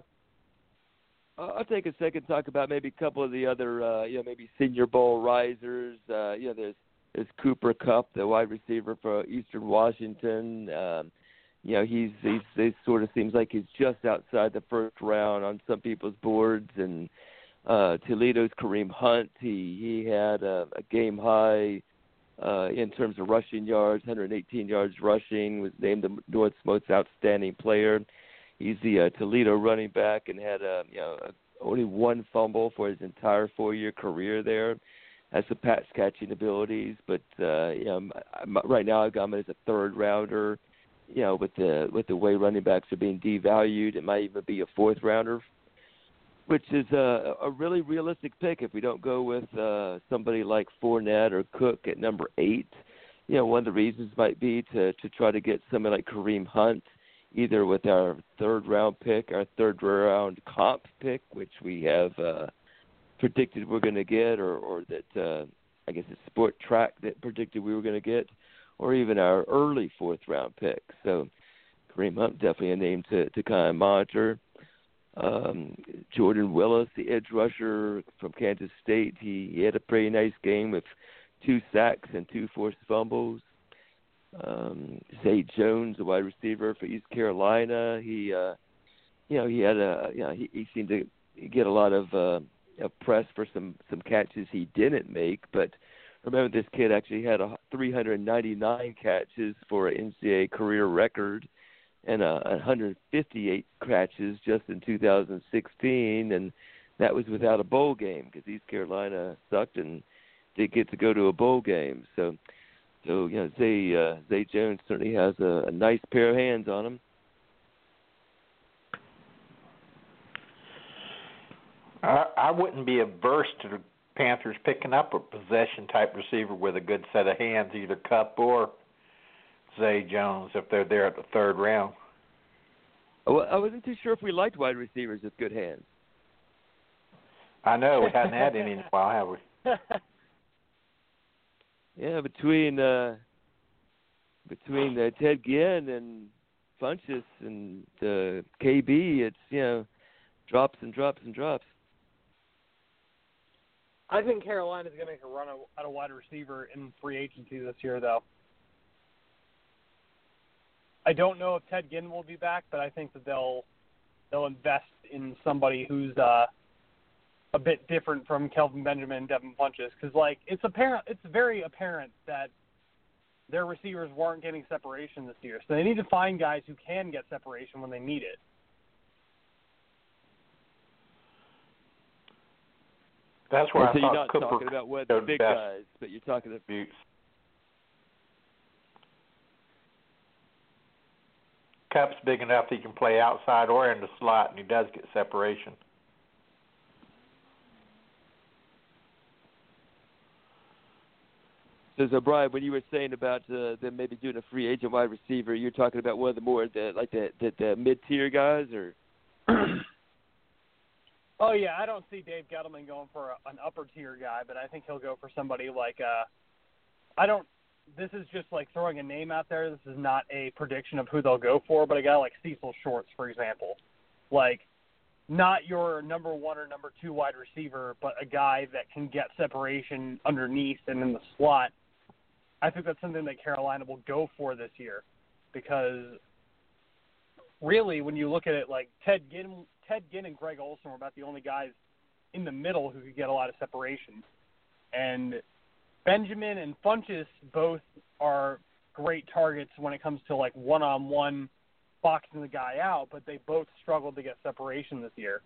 a second to talk about maybe a couple of the other, maybe Senior Bowl risers. There's Cooper Kupp, the wide receiver for Eastern Washington. He sort of seems like he's just outside the first round on some people's boards. And Toledo's Kareem Hunt, he had a game high in terms of rushing yards, 118 yards rushing, was named the North's most outstanding player. He's the Toledo running back and had only one fumble for his entire 4-year career there. Has some pass catching abilities, but right now I've got him as a third rounder. With the way running backs are being devalued, it might even be a fourth rounder, which is a really realistic pick if we don't go with somebody like Fournette or Cook at number 8. One of the reasons might be to try to get somebody like Kareem Hunt, either with our third round comp pick, which we have predicted we're going to get, or that I guess it's Sport Track that predicted we were going to get, or even our early fourth round pick. So Kareem Hunt, definitely a name to kind of monitor. Jordan Willis, the edge rusher from Kansas State, he had a pretty nice game with 2 sacks and 2 forced fumbles. Zay Jones, the wide receiver for East Carolina, he seemed to get a lot of press for some catches he didn't make, but remember, this kid actually had 399 catches for an NCAA career record and 158 catches just in 2016, and that was without a bowl game because East Carolina sucked and didn't get to go to a bowl game. So Zay Jones certainly has a nice pair of hands on him. I wouldn't be averse to the Panthers picking up a possession-type receiver with a good set of hands, either Kupp or Zay Jones, if they're there at the third round. Well, I wasn't too sure if we liked wide receivers with good hands. I know. We haven't had any in a while, have we? Yeah, between Ted Ginn and Funchess and KB, it's, drops and drops and drops. I think Carolina's going to make a run at a wide receiver in free agency this year, though. I don't know if Ted Ginn will be back, but I think that they'll invest in somebody who's a bit different from Kelvin Benjamin and Devin Funchess, because it's very apparent that their receivers weren't getting separation this year, so they need to find guys who can get separation when they need it. That's where so I you're thought not Cooper talking about what the big best. guys, but you're talking about Buttes. Kupp's big enough that he can play outside or in the slot, and he does get separation. So Brian, when you were saying about them maybe doing a free agent wide receiver, you're talking about one of the mid-tier guys, or? Oh yeah, I don't see Dave Gettleman going for an upper tier guy, but I think he'll go for somebody like this is just like throwing a name out there. This is not a prediction of who they'll go for, but a guy like Cecil Shorts, for example. Like, not your number 1 or number 2 wide receiver, but a guy that can get separation underneath and in the slot I think that's something that Carolina will go for this year, because really, when you look at it, like Ted Ginn and Greg Olsen were about the only guys in the middle who could get a lot of separation. And Benjamin and Funchess both are great targets when it comes to like one-on-one boxing the guy out, but they both struggled to get separation this year.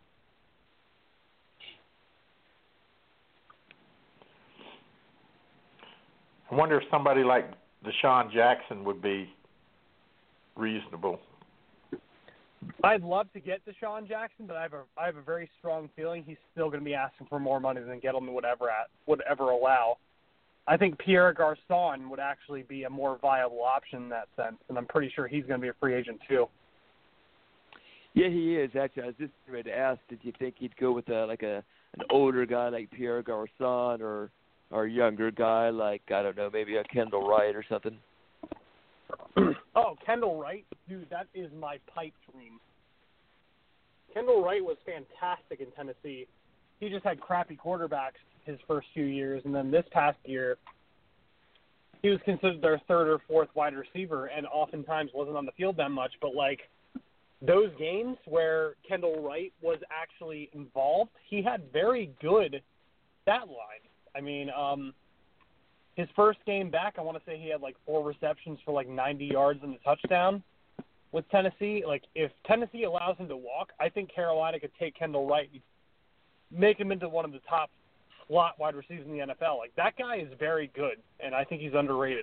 I wonder if somebody like Deshaun Jackson would be reasonable. I'd love to get Deshaun Jackson, but I have a very strong feeling he's still going to be asking for more money than Gettleman would ever allow. I think Pierre Garçon would actually be a more viable option in that sense, and I'm pretty sure he's going to be a free agent too. Yeah, he is. Actually, I was just ready to ask, did you think he'd go with an older guy like Pierre Garçon or a younger guy like, I don't know, maybe a Kendall Wright or something? Oh, Kendall Wright? Dude, that is my pipe dream. Kendall Wright was fantastic in Tennessee. He just had crappy quarterbacks his first few years, and then this past year, he was considered their third or fourth wide receiver and oftentimes wasn't on the field that much. But, like, those games where Kendall Wright was actually involved, he had very good stat line. I mean, his first game back, I want to say he had like 4 receptions for like 90 yards and a touchdown with Tennessee. Like, if Tennessee allows him to walk, I think Carolina could take Kendall Wright and make him into one of the top slot wide receivers in the NFL. Like, that guy is very good, and I think he's underrated.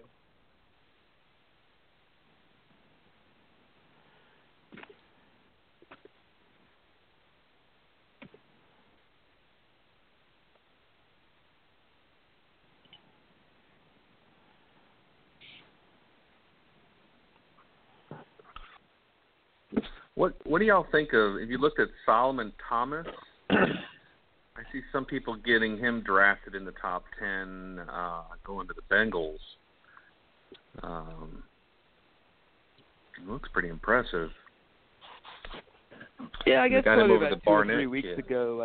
What do y'all think of, if you looked at Solomon Thomas? I see some people getting him drafted in the top 10, going to the Bengals. Looks pretty impressive. Yeah, I guess probably about 2 or 3 weeks kid. ago,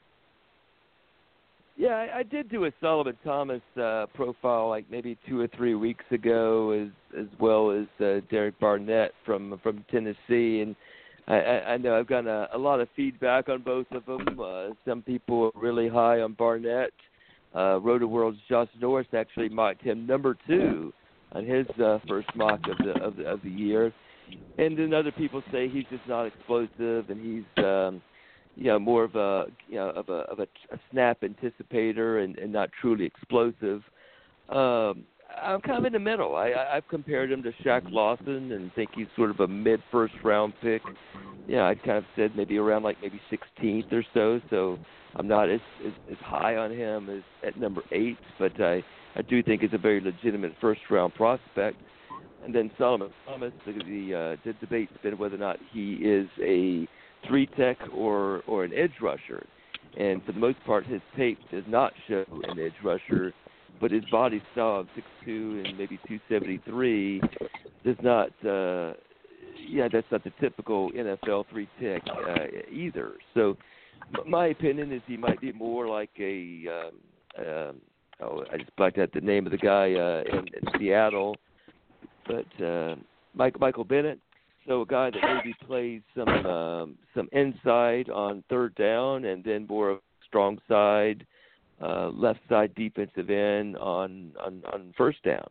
I did do a Solomon Thomas profile like maybe 2 or 3 weeks ago, as well as Derek Barnett from Tennessee, and I know I've gotten a lot of feedback on both of them. Some people are really high on Barnett. Roto-World's Josh Norris actually mocked him number 2 on his first mock of the year, and then other people say he's just not explosive, and he's more of a snap anticipator and not truly explosive. I'm kind of in the middle. I've compared him to Shaq Lawson and think he's sort of a mid-first round pick. Yeah, I kind of said maybe around like maybe 16th or so. So I'm not as high on him as at number 8, but I do think he's a very legitimate first round prospect. And then Solomon Thomas, the debate's been whether or not he is a 3-tech or an edge rusher. And for the most part, his tape does not show an edge rusher, but his body style of 6'2" and maybe 273 does not, that's not the typical NFL 3-tech either. So my opinion is he might be more like I just blacked out the name of the guy in Seattle, but Michael Bennett. So a guy that maybe plays some inside on third down and then more of strong side, left side defensive end on first down.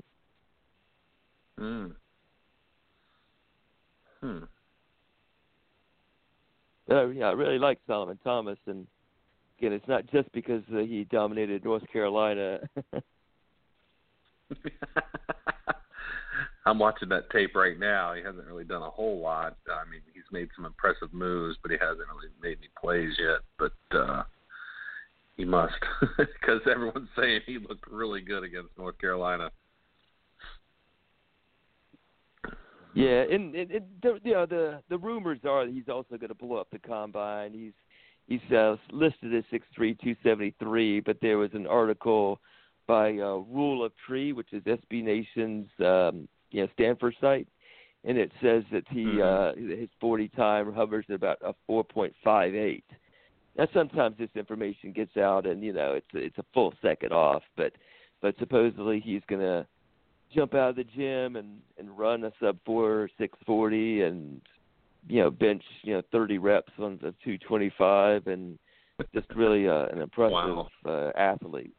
I really like Solomon Thomas, and again, it's not just because he dominated North Carolina. I'm watching that tape right now. He hasn't really done a whole lot. I mean, he's made some impressive moves, but he hasn't really made any plays yet. But he must, because everyone's saying he looked really good against North Carolina. Yeah, and the rumors are that he's also going to blow up the combine. He's listed as 6'3", 273, but there was an article by Rule of Tree, which is SB Nation's Stanford site, and it says that his 40 time hovers at about a 4.58. Now sometimes this information gets out, and it's a full second off, but supposedly he's going to jump out of the gym and run a sub-4 640 and, bench, 30 reps on the 225 and just really an impressive athlete.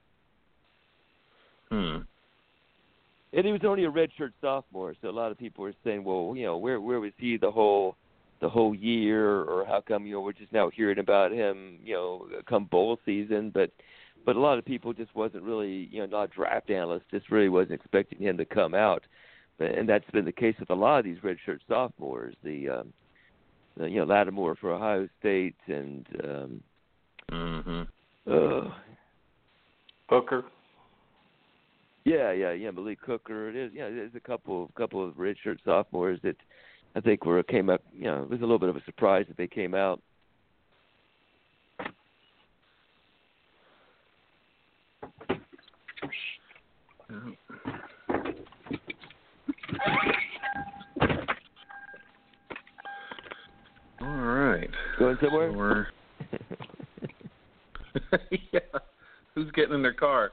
Hmm. And he was only a redshirt sophomore, so a lot of people were saying, well, where was he the whole year, or how come we're just now hearing about him, come bowl season? But a lot of people just wasn't really, not draft analysts, just really wasn't expecting him to come out, and that's been the case with a lot of these redshirt sophomores. The Lattimore for Ohio State and Hooker. Yeah, Malik Hooker. It is. There's a couple of redshirt sophomores that I think came up. It was a little bit of a surprise that they came out. All right. Going somewhere? Yeah. Who's getting in their car?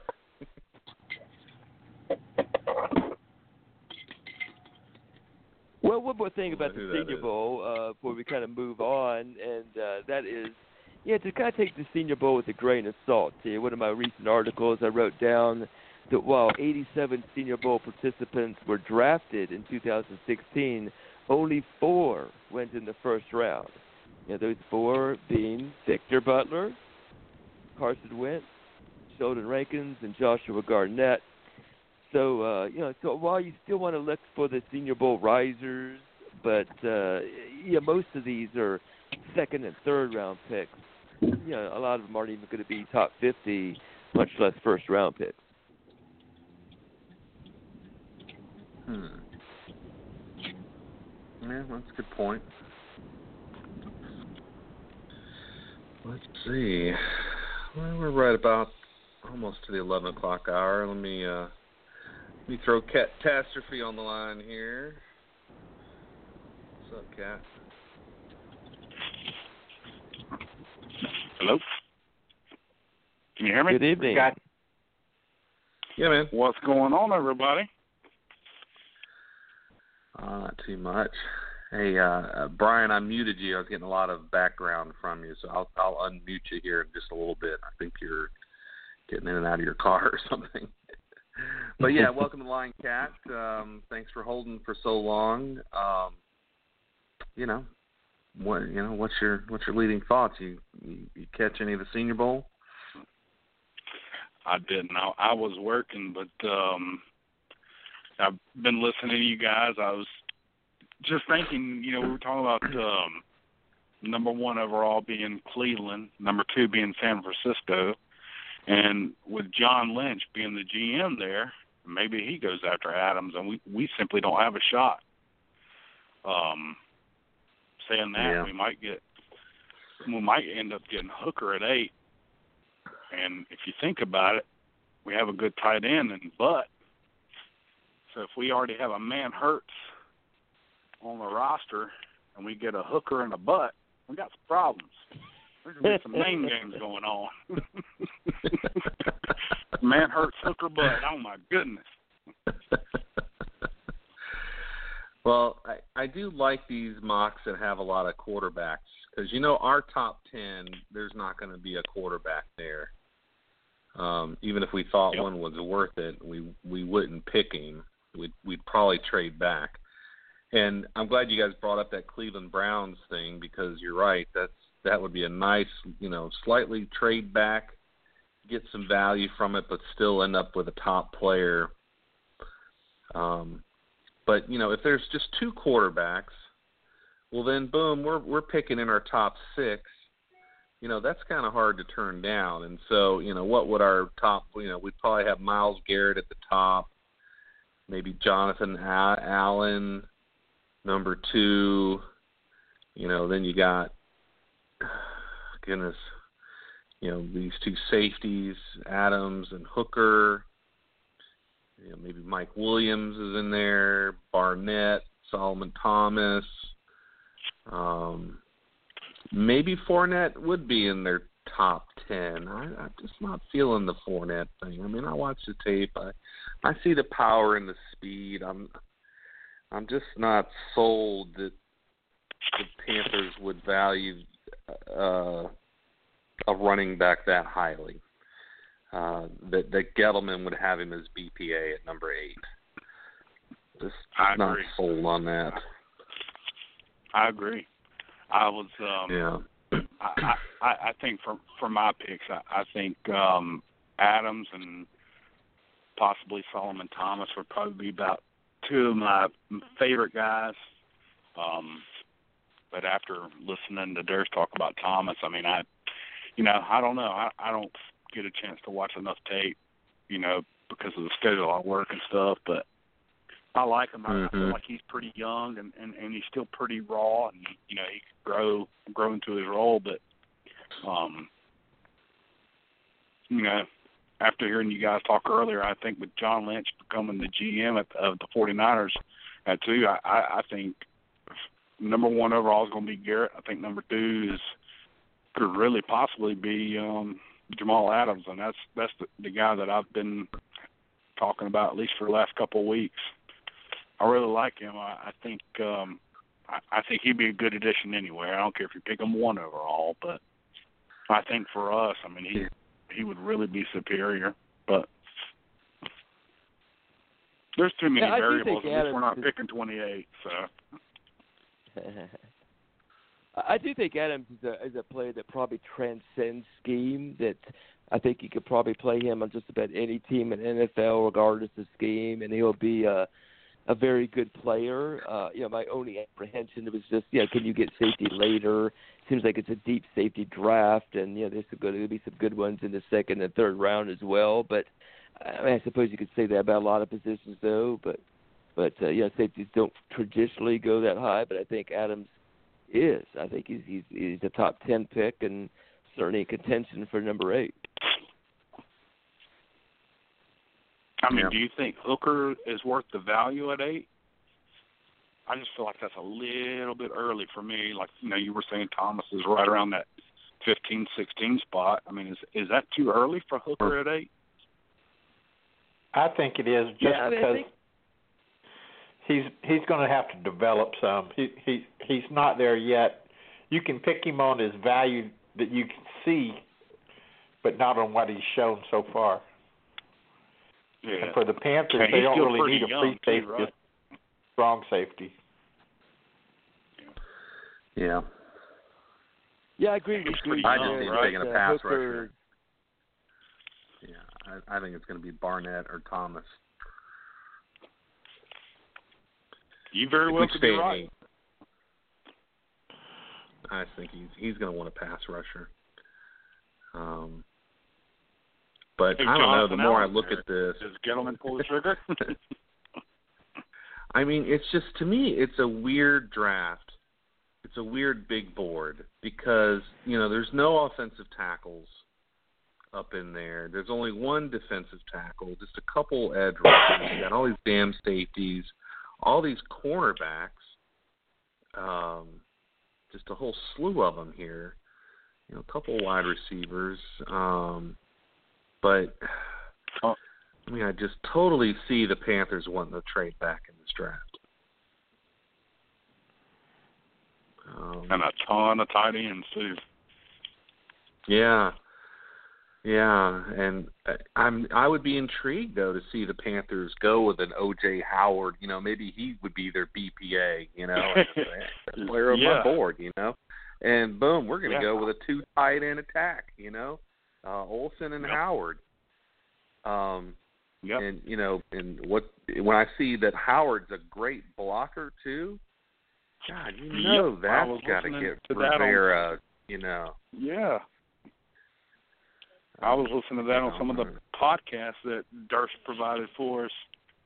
Well, one more thing about the Senior Bowl before we kind of move on, and that is, to kind of take the Senior Bowl with a grain of salt. One of my recent articles, I wrote down that while 87 Senior Bowl participants were drafted in 2016, only 4 went in the first round. Those 4 being Victor Butler, Carson Wentz, Sheldon Rankins, and Joshua Garnett. So, so while you still want to look for the Senior Bowl risers, but, most of these are second and third round picks. A lot of them aren't even going to be top 50, much less first round picks. Yeah, that's a good point. Let's see. Well, we're right about almost to the 11 o'clock hour. Let me throw Catastrophe on the line here. What's up, Cat? Hello? Can you hear me? Good evening. Yeah, man. What's going on, everybody? Not too much. Hey, Brian, I muted you. I was getting a lot of background from you, so I'll unmute you here in just a little bit. I think you're getting in and out of your car or something. But yeah, welcome to Line Cat. Thanks for holding for so long. What's your leading thoughts? You catch any of the Senior Bowl? I didn't. I was working, but I've been listening to you guys. I was just thinking, we were talking about number 1 overall being Cleveland, number 2 being San Francisco, and with John Lynch being the GM there, maybe he goes after Adams, and we simply don't have a shot. Saying that, yeah. we might end up getting Hooker at 8, and if you think about it, we have a good tight end in Butt. So if we already have a man Hurts on the roster and we get a Hooker and a Butt, we got some problems. There's going to be some name games going on. Man Hurts, Hooker, Butt. Oh, my goodness. Well, I do like these mocks that have a lot of quarterbacks because, our top 10, there's not going to be a quarterback there. Even if we thought one was worth it, we wouldn't pick him. We'd probably trade back. And I'm glad you guys brought up that Cleveland Browns thing because you're right. That would be a nice, slightly trade back, get some value from it, but still end up with a top player. But, if there's just 2 quarterbacks, well then, boom, we're picking in our top 6. That's kind of hard to turn down. And so, what would our top, we'd probably have Myles Garrett at the top, maybe Jonathan Allen, number 2. Then you got, these 2 safeties, Adams and Hooker. Maybe Mike Williams is in there, Barnett, Solomon Thomas. Maybe Fournette would be in their top 10. I'm just not feeling the Fournette thing. I mean, I watch the tape. I see the power and the speed. I'm just not sold that the Panthers would value a running back that highly. That Gettleman would have him as BPA at number 8. Just not sold on that. I agree. I was yeah. I think for my picks, I think Adams and possibly Solomon Thomas would probably be about 2 of my favorite guys. But after listening to Durst talk about Thomas, I mean, I don't know. I don't get a chance to watch enough tape, because of the schedule I work and stuff. But I like him. I feel like he's pretty young and he's still pretty raw, and he could grow into his role. But after hearing you guys talk earlier, I think with John Lynch becoming the GM of the 49ers at 2, I think number 1 overall is going to be Garrett. I think number 2 could really possibly be Jamal Adams, and that's the guy that I've been talking about at least for the last couple of weeks. I really like him. I think he'd be a good addition anywhere. I don't care if you pick him 1 overall, but I think for us, I mean, he would really be superior. But there's too many variables. At least we're not picking 28. So I do think Adams is a player that probably transcends scheme. That I think you could probably play him on just about any team in NFL, regardless of scheme, and he'll be a very good player. My only apprehension was just, can you get safety later? Seems like it's a deep safety draft, and there's going to be some good ones in the 2nd and 3rd round as well. But I suppose you could say that about a lot of positions, though. But safeties don't traditionally go that high. But I think Adams is. I think he's a top 10 pick and certainly in contention for number 8. I mean, do you think Hooker is worth the value at 8? I just feel like that's a little bit early for me. Like, you were saying Thomas is right around that 15, 16 spot. I mean, is that too early for Hooker at 8? I think it is because he's going to have to develop some. He's not there yet. You can pick him on his value that you can see, but not on what he's shown so far. Yeah. And for the Panthers, they don't really need a free safety, right? Strong safety. Yeah. Yeah, I agree. I just think he's taking a pass rusher. Yeah, I think it's going to be Barnett or Thomas. You very well could be right. I think he's going to want a pass rusher. But I don't know, the more I look at this... Does Gettleman pull the trigger? I mean, it's just, to me, it's a weird draft. It's a weird big board because, there's no offensive tackles up in there. There's only 1 defensive tackle, just a couple edge rushers. You got all these damn safeties, all these cornerbacks, just a whole slew of them here. A couple wide receivers. But, I mean, I just totally see the Panthers wanting to trade back in this draft. And a ton of tight ends, too. Yeah. Yeah, and I would be intrigued, though, to see the Panthers go with an O.J. Howard. Maybe he would be their BPA, player on my board, And, boom, we're going to go with a 2 tight end attack, Olsen and Howard. And and when I see that Howard's a great blocker too, God, that's got to get Rivera. Yeah. I was listening to that on some of the podcasts that Durst provided for us.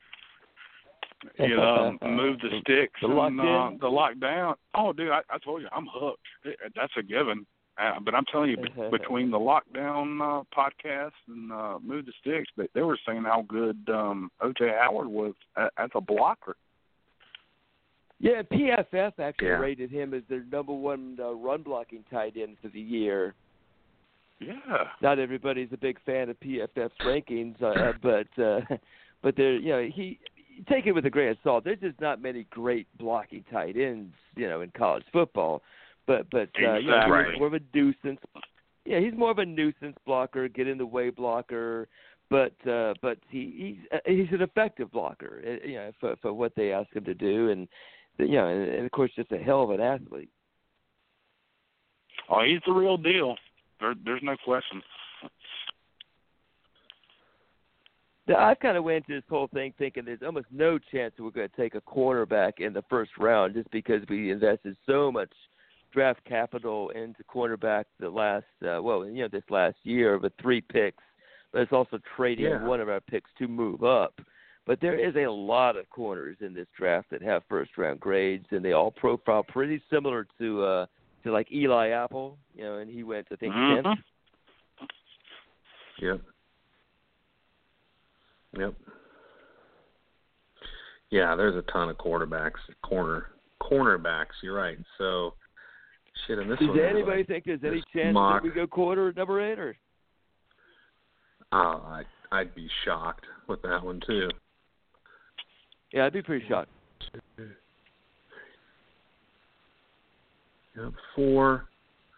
Move the sticks and the lockdown. Oh, dude, I told you, I'm hooked. That's a given. But I'm telling you, between the lockdown podcast and Move the Sticks, they were saying how good O.J. Howard was as a blocker. Yeah, PFF actually rated him as their number 1 run blocking tight end for the year. Yeah. Not everybody's a big fan of PFF's rankings, but they're, he take it with a grain of salt. There's just not many great blocking tight ends, in college football. But Exactly. He's more of a nuisance. Yeah, he's more of a nuisance blocker, get in the way blocker. But he's an effective blocker, for what they ask him to do, and of course just a hell of an athlete. Oh, he's the real deal. There's no question. Now, I've kind of went into this whole thing thinking there's almost no chance we're going to take a cornerback in the first round, just because we invested so much draft capital into cornerback this last year with 3 picks. But it's also trading one of our picks to move up. But there is a lot of corners in this draft that have first-round grades, and they all profile pretty similar to like Eli Apple, and he went, I think, 10th. Yep. Yeah, there's a ton of cornerbacks. You're right. So, shit, in this one. Does anybody think there's any chance that we go corner at number 8, or? I'd be shocked with that one too. Yeah, I'd be pretty shocked. Yep, 4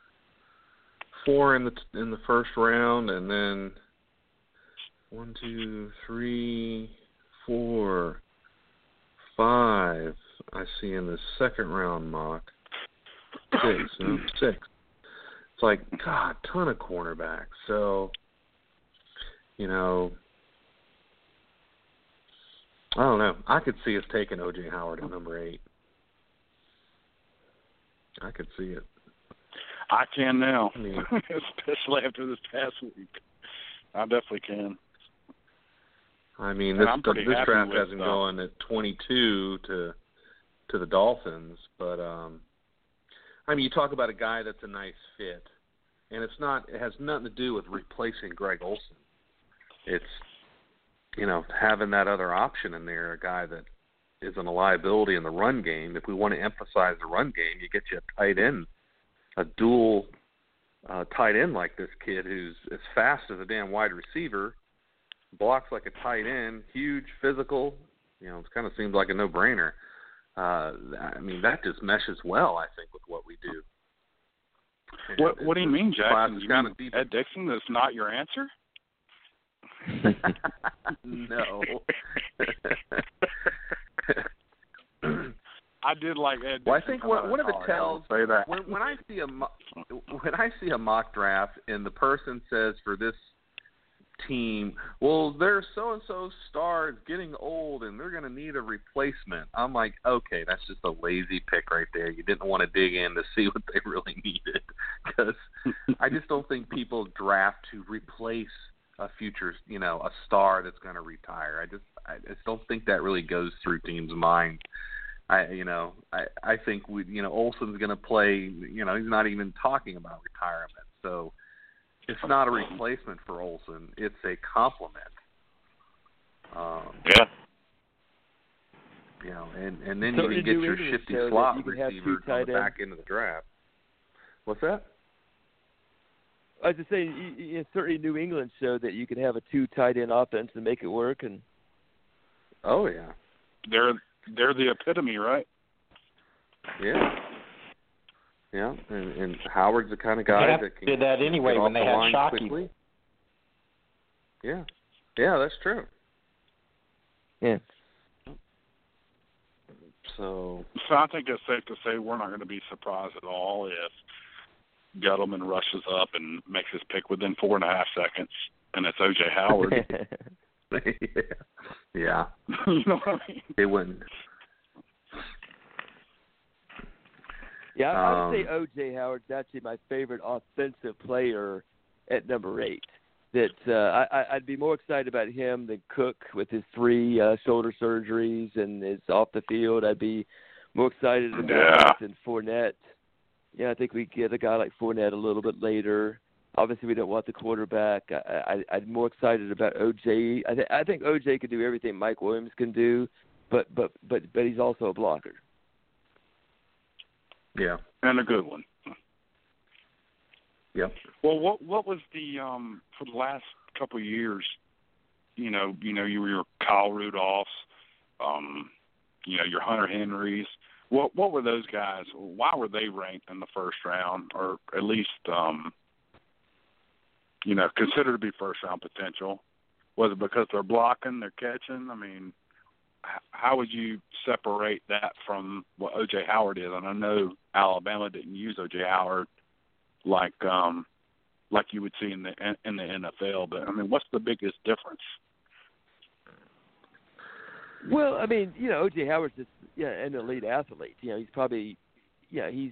in the first round, and then 1, 2, 3, 4, 5. I see in the second round mock 6. It's like, God, ton of cornerbacks. So, I don't know. I could see us taking O.J. Howard at number 8. I could see it. I can now, especially after this past week. I definitely can. I mean, this draft hasn't gone at 22 to the Dolphins, but you talk about a guy that's a nice fit, and it has nothing to do with replacing Greg Olsen. It's having that other option in there, a guy that isn't a liability in the run game. If we want to emphasize the run game, you get you a tight end, a dual tight end like this kid who's as fast as a damn wide receiver, blocks like a tight end, huge, physical. It kind of seems like a no-brainer. That just meshes well, I think, with what we do. What do you mean, Jackson? You mean Ed Dixon that's not your answer? No. I did like Ed Dixon. Well, I think one of the tells when I see a mock draft and the person says for this team, well, their so-and-so star is getting old and they're going to need a replacement. I'm like, okay, that's just a lazy pick right there. You didn't want to dig in to see what they really needed, because I just don't think people draft to replace a future, a star that's going to retire. I just don't think that really goes through teams' minds. I think Olsen's going to play. He's not even talking about retirement, so it's not a replacement for Olsen. It's a compliment. And then you can get your shifty slot receiver on the back end of the draft. What's that? I was just saying, certainly New England showed that you could have a 2 tight end offense and make it work. And oh yeah, they're the epitome, right? Yeah, and Howard's the kind of guy that can did that anyway when they had Shockey. Quickly. Yeah, that's true. Yeah. So I think it's safe to say we're not going to be surprised at all if Gettleman rushes up and makes his pick within 4.5 seconds, and it's O.J. Howard. Yeah. You know what I mean? They wouldn't. Yeah, I would say O.J. Howard's actually my favorite offensive player at number 8. That I'd be more excited about him than Cook with his 3 shoulder surgeries and is off the field. I'd be more excited about than Fournette. Yeah, I think we get a guy like Fournette a little bit later. Obviously, we don't want the quarterback. I'm more excited about O.J. I think O.J. can do everything Mike Williams can do, but he's also a blocker. Yeah, and a good one. Yep. Well, what was the for the last couple of years? You were your Kyle Rudolphs, your Hunter Henrys. What were those guys? Why were they ranked in the first round, or at least considered to be first round potential? Was it because they're blocking, they're catching? I mean, how would you separate that from what O.J. Howard did? And I know Alabama didn't use O.J. Howard like you would see in the NFL, but I mean, what's the biggest difference? Well, I mean, O.J. Howard's just an elite athlete. He's probably he's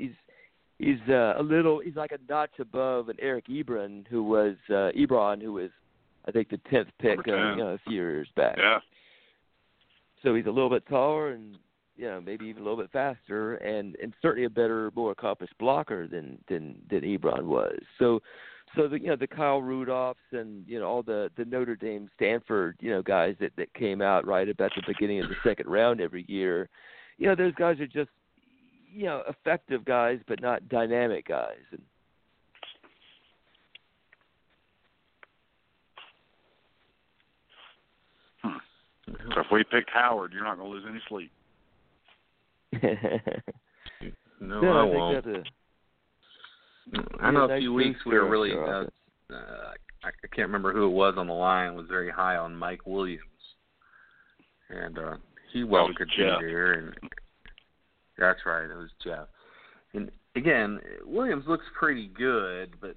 he's like a notch above an Eric Ebron who was I think the 10th pick a few years back. Yeah. So he's a little bit taller and maybe even a little bit faster and certainly a better, more accomplished blocker than Ebron was. So the Kyle Rudolphs and all the Notre Dame, Stanford guys that came out right about the beginning of the second round every year, those guys are just effective guys but not dynamic guys. And so if we picked Howard, you're not going to lose any sleep. No, I won't. I know a few weeks we were really I can't remember who it was on the line was very high on Mike Williams, and he could be here. And that's right, it was Jeff. And again, Williams looks pretty good, but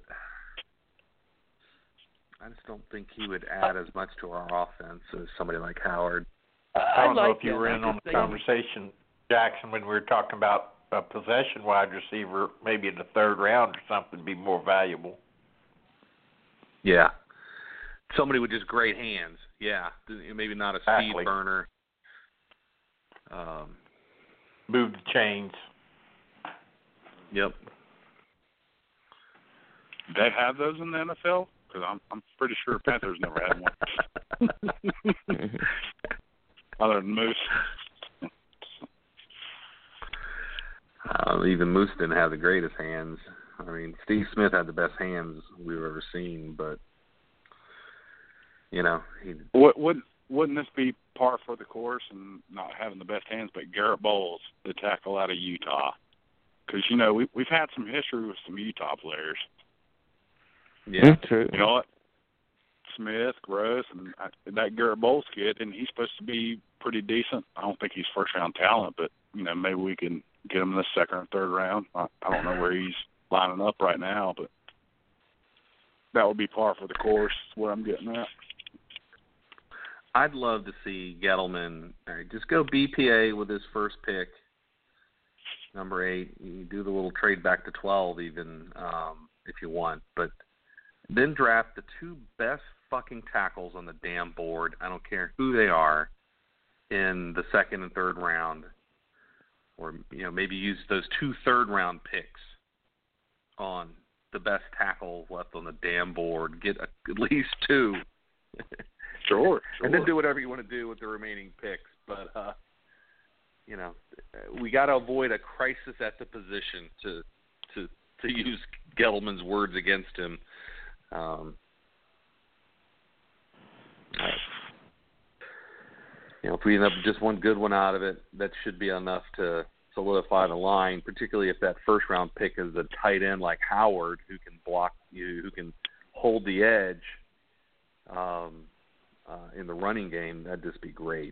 I just don't think he would add as much to our offense as somebody like Howard. I don't know if you were in on the conversation, Jackson, when we were talking about a possession wide receiver, maybe in the third round or something, be more valuable. Yeah. Somebody with just great hands. Yeah. Maybe not a speed burner. Move the chains. Yep. Do they have those in the NFL? Because I'm pretty sure Panthers never had one. Other than Moose. Even Moose didn't have the greatest hands. I mean, Steve Smith had the best hands we've ever seen, but wouldn't this be par for the course and not having the best hands? But Garrett Bowles, the tackle out of Utah, because we've had some history with some Utah players. Yeah, true. You know what? Smith, Gross, and that Garrett Bowles kid, and he's supposed to be pretty decent. I don't think he's first-round talent, but, maybe we can get him in the second or third round. I don't know where he's lining up right now, but that would be par for the course is what I'm getting at. I'd love to see Gettleman just go BPA with his first pick, number 8. You do the little trade back to 12 even if you want, but then draft the 2 best fucking tackles on the damn board. I don't care who they are in the second and third round, or maybe use those 2 third-round picks on the best tackle left on the damn board. Get at least 2. Sure. And then do whatever you want to do with the remaining picks. But we got to avoid a crisis at the position to use Gettleman's words against him. If we end up with just one good one out of it, that should be enough to solidify the line, particularly if that first-round pick is a tight end like Howard who can block you, who can hold the edge in the running game. That'd just be great.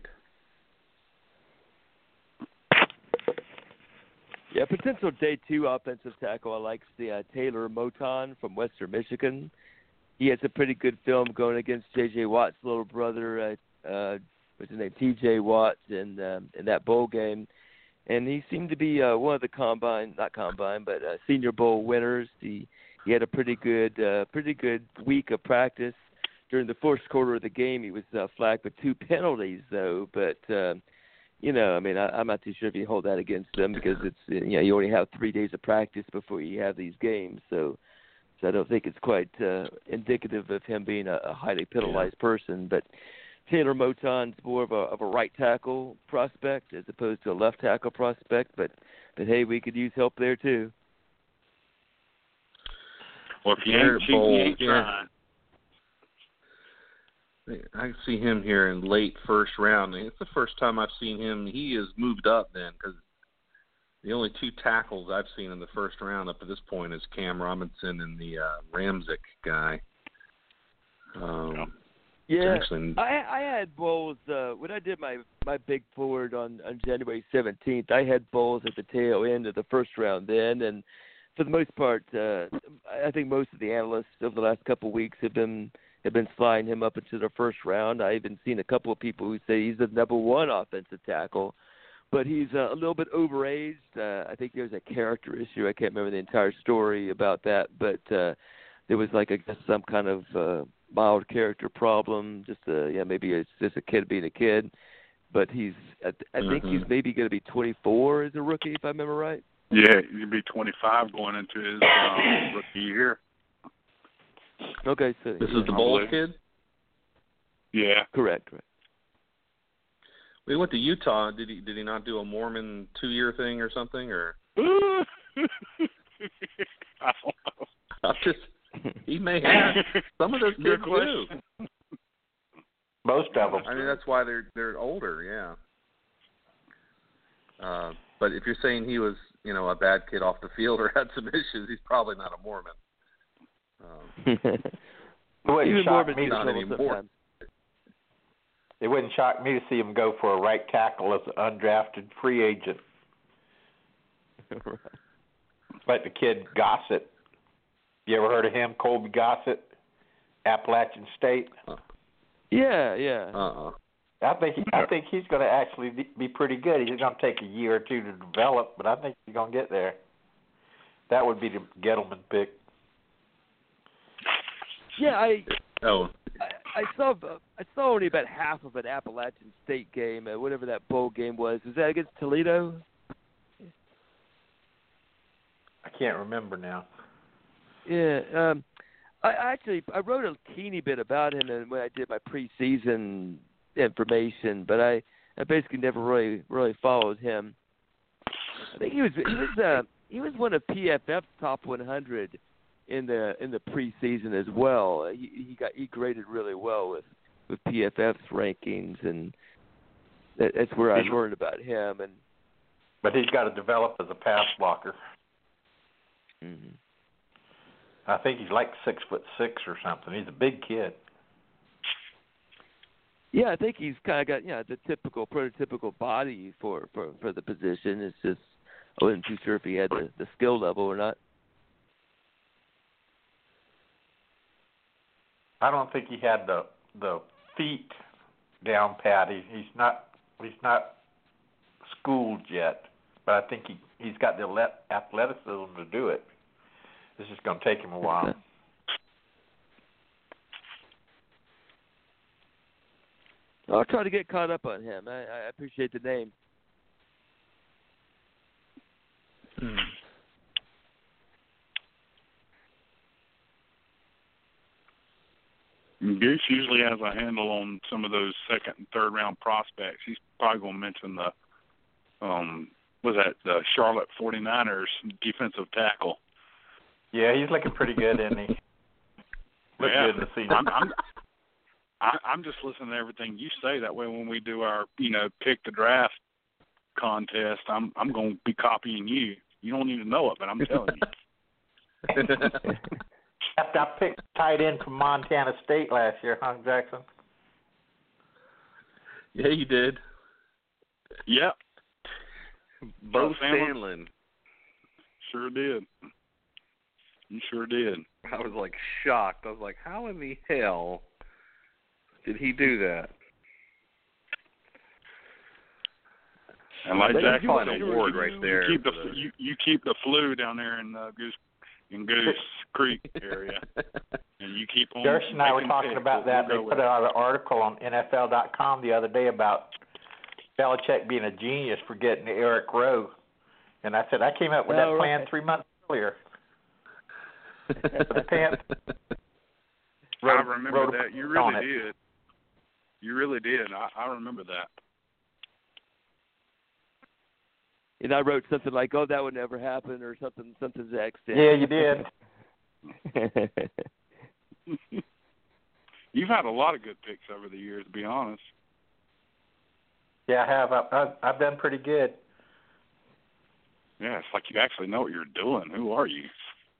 Yeah, potential day 2 offensive tackle. I like the Taylor Moton from Western Michigan. He has a pretty good film going against J.J. Watt's little brother, what's his name, T.J. Watt, in that bowl game. And he seemed to be one of the Senior Bowl winners. He had a pretty good week of practice. During the first quarter of the game, he was flagged with 2 penalties, though. But I'm not too sure if you hold that against them because it's you only have 3 days of practice before you have these games. So I don't think it's quite indicative of him being a highly penalized person. But Taylor Moton's more of a right tackle prospect as opposed to a left tackle prospect. But hey, we could use help there too. Well, if you ain't cheating, you ain't trying. I see him here in late first round. It's the first time I've seen him. He has moved up then, because the only two tackles I've seen in the first round up to this point is Cam Robinson and the Ramczyk guy. Actually, I had Bowles when I did my big forward on January 17th. I had Bowles at the tail end of the first round then, and for the most part, I think most of the analysts over the last couple of weeks have been sliding him up into the first round. I even seen a couple of people who say he's the number one offensive tackle, but he's a little bit overaged. I think there's a character issue. I can't remember the entire story about that, but there was like, I guess, some kind of mild character problem. Maybe it's just a kid being a kid. But I think he's maybe going to be 24 as a rookie, if I remember right. Yeah, he'd be 25 going into his rookie year. Okay, so this is the Bowles kid? Yeah. Correct. We went to Utah. Did he not do a Mormon 2-year thing or something? Or I don't know. He may have. Some of those kids do. Most of them. I mean, that's why they're older. Yeah. But if you're saying he was, a bad kid off the field or had some issues, he's probably not a Mormon. Even Mormon me not anymore. It wouldn't shock me to see him go for a right tackle as an undrafted free agent. Like the kid Gossett. You ever heard of him, Colby Gossett, Appalachian State? Yeah. I think he's going to actually be pretty good. He's going to take a year or two to develop, but I think he's going to get there. That would be the Gettleman pick. Yeah, I saw only about half of an Appalachian State game, whatever that bowl game was. Was that against Toledo? I can't remember now. Yeah, I wrote a teeny bit about him when I did my preseason information, but I basically never really followed him. I think he was one of PFF's top 100 in the preseason as well. He graded really well with PFF's rankings, and that's where I learned about him. But he's got to develop as a pass blocker. Mm-hmm. I think he's like 6'6" or something. He's a big kid. Yeah, I think he's kind of got the typical prototypical body for the position. It's just I wasn't too sure if he had the skill level or not. I don't think he had the feet down pat. He's not schooled yet, but I think he's got the athleticism to do it. It's just going to take him a while. I'll try to get caught up on him. I appreciate the name. Goose usually has a handle on some of those second and third round prospects. He's probably going to mention the Charlotte 49ers defensive tackle. Yeah, he's looking pretty good, isn't he? Look good to see him. I'm just listening to everything you say. That way, when we do our, pick the draft contest, I'm going to be copying you. You don't even know it, but I'm telling you. After I picked tight end from Montana State last year, huh, Jackson? Yeah, you did. Yep. Bo Sandlin. Sure did. You sure did. I was shocked. I was how in the hell did he do that? And like Jack said, an award right there. You keep the flu down there in Goose Creek area, and you keep on. Gersh and I were talking about that. They put out an article on NFL.com the other day about Belichick being a genius for getting Eric Rowe, and I said I came up with that plan 3 months earlier. The Panthers. I remember that. You really did. You really did. I remember that. And I wrote something like, "Oh, that would never happen," or something to that extent. Yeah, you did. You've had a lot of good picks over the years, to be honest. Yeah, I have. I've done pretty good. Yeah, it's like you actually know what you're doing. Who are you?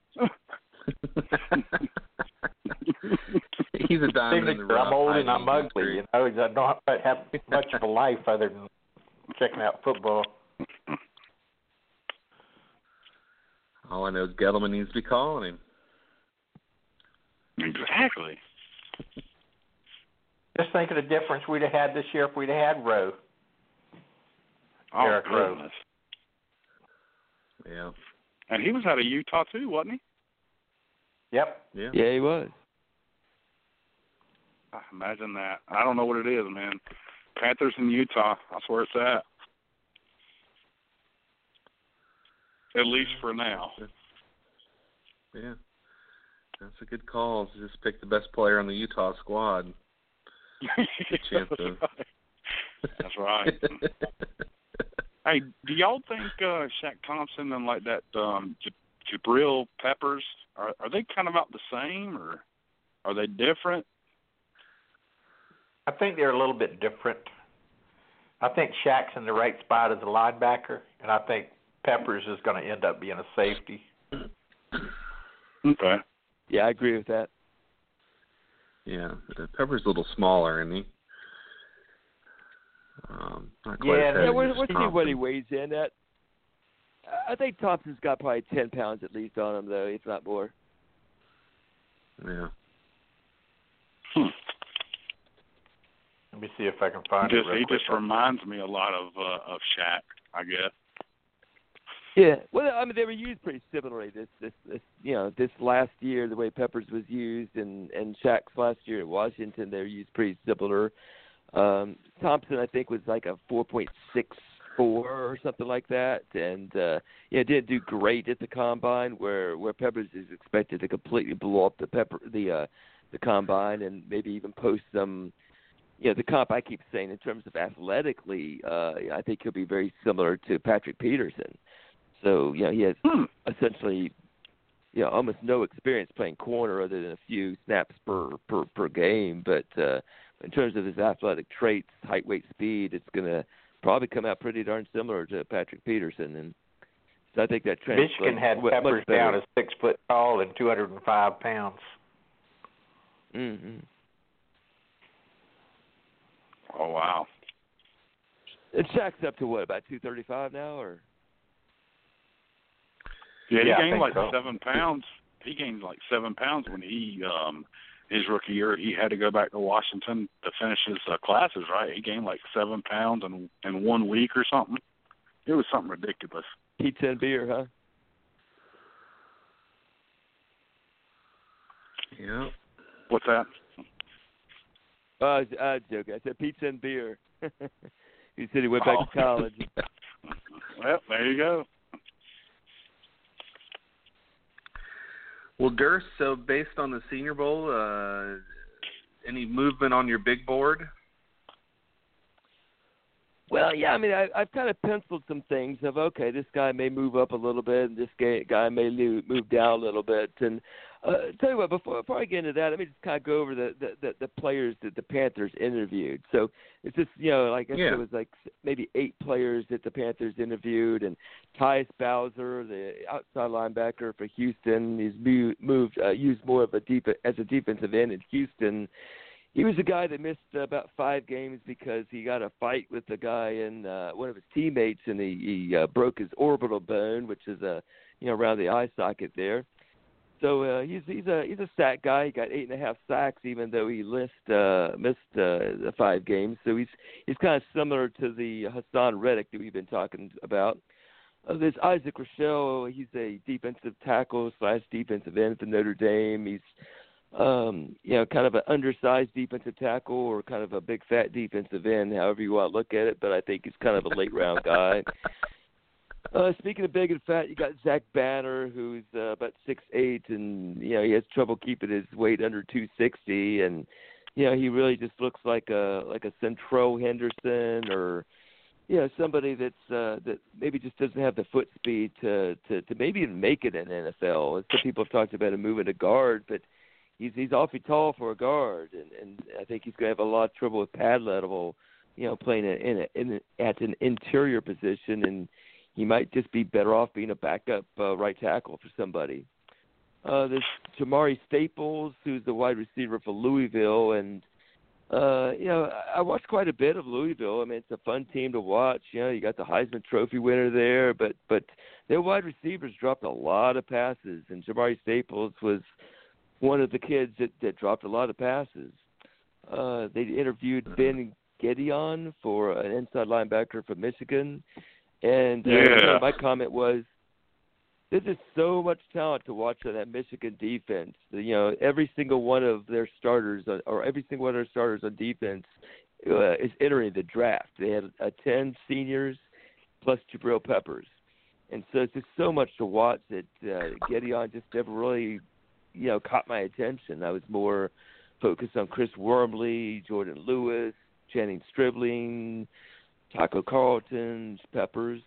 He's a diamond in the rough. I'm old and I'm ugly. You know, I don't have much of a life other than checking out football. All I know is Gettleman needs to be calling him. Exactly. Just think of the difference we'd have had this year if we'd have had Rowe. Oh, Eric Rowe. goodness. Yeah. And he was out of Utah, too, wasn't he? Yep. Yeah. Yeah, he was. Imagine that. I don't know what it is, man. Panthers in Utah. That's where it's at. At least for now. Yeah. That's a good call. Just pick the best player on the Utah squad. Good chance of. That's right. Hey, do y'all think Shaq Thompson and like that Jabril Peppers, are they kind of about the same, or are they different? I think they're a little bit different. I think Shaq's in the right spot as a linebacker, and I think Peppers is going to end up being a safety. Okay. Yeah, I agree with that. Yeah, Pepper's a little smaller, isn't he? Not quite as heavy we'll as see what he Thompson. weighs in at. I think Thompson's got probably 10 pounds at least on him, though, if not more. Yeah. Let me see if I can find He it real quick. just reminds me a lot of Shaq, I guess. Yeah, well, I mean, they were used pretty similarly. This last year, the way Peppers was used, and Shaq's last year at Washington, they were used pretty similar. Thompson, I think, was like a 4.64 or something like that, and didn't do great at the combine. Where Peppers is expected to completely blow up the combine and maybe even post some. The comp I keep saying in terms of athletically, I think he'll be very similar to Patrick Peterson. So, he has essentially, almost no experience playing corner other than a few snaps per game. But in terms of his athletic traits, height, weight, speed, it's going to probably come out pretty darn similar to Patrick Peterson. And so I think that translates. Michigan had Peppers down as 6 foot tall and 205 pounds. Mm-hmm. Oh, wow. And Shaq's up to what, about 235 now, or? Yeah, he I gained think like so. 7 pounds. He gained like 7 pounds when he his rookie year. He had to go back to Washington to finish his classes. Right, he gained like 7 pounds in 1 week or something. It was something ridiculous. Pizza and beer, huh? Yeah. What's that? I was joking. I said pizza and beer. He said he went back to college. Well, there you go. Well, Durst, so based on the Senior Bowl, any movement on your big board? Well, yeah, I mean, I've kind of penciled some things of, okay, this guy may move up a little bit, and this guy may move down a little bit. And tell you what, before I get into that, let me just kind of go over the players that the Panthers interviewed. So it's just, like I said, it was like maybe 8 players that the Panthers interviewed, and Tyus Bowser, the outside linebacker for Houston, he's used more of as a defensive end in Houston. He was a guy that missed about 5 games because he got a fight with a guy and one of his teammates, and he broke his orbital bone, which is around the eye socket there. So he's a sack guy. He got 8.5 sacks, even though he missed the 5 games. So he's kind of similar to the Hassan Reddick that we've been talking about. There's Isaac Rochelle. He's a defensive tackle / defensive end for Notre Dame. He's kind of an undersized defensive tackle or kind of a big fat defensive end, however you want to look at it, but I think he's kind of a late round guy. Speaking of big and fat, you got Zach Banner, who's about 6'8", and he has trouble keeping his weight under 260, and he really just looks like a Central Henderson or somebody that's that maybe just doesn't have the foot speed to maybe even make it in the NFL. Some people have talked about him moving to guard, but he's awfully tall for a guard, and I think he's going to have a lot of trouble with pad level, playing at an interior position, and he might just be better off being a backup right tackle for somebody. There's Jamari Staples, who's the wide receiver for Louisville, and I watched quite a bit of Louisville. I mean, it's a fun team to watch. You got the Heisman Trophy winner there, but their wide receivers dropped a lot of passes, and Jamari Staples was one of the kids that dropped a lot of passes. They interviewed Ben Gedeon for an inside linebacker from Michigan, and my comment was, there's just so much talent to watch on that Michigan defense. Every single one of their starters, or every single one of their starters on defense, is entering the draft. They had 10 seniors plus Jabril Peppers, and so it's just so much to watch that Gedeon just never really, caught my attention. I was more focused on Chris Wormley, Jordan Lewis, Channing Stribling, Taco Carlton, Peppers.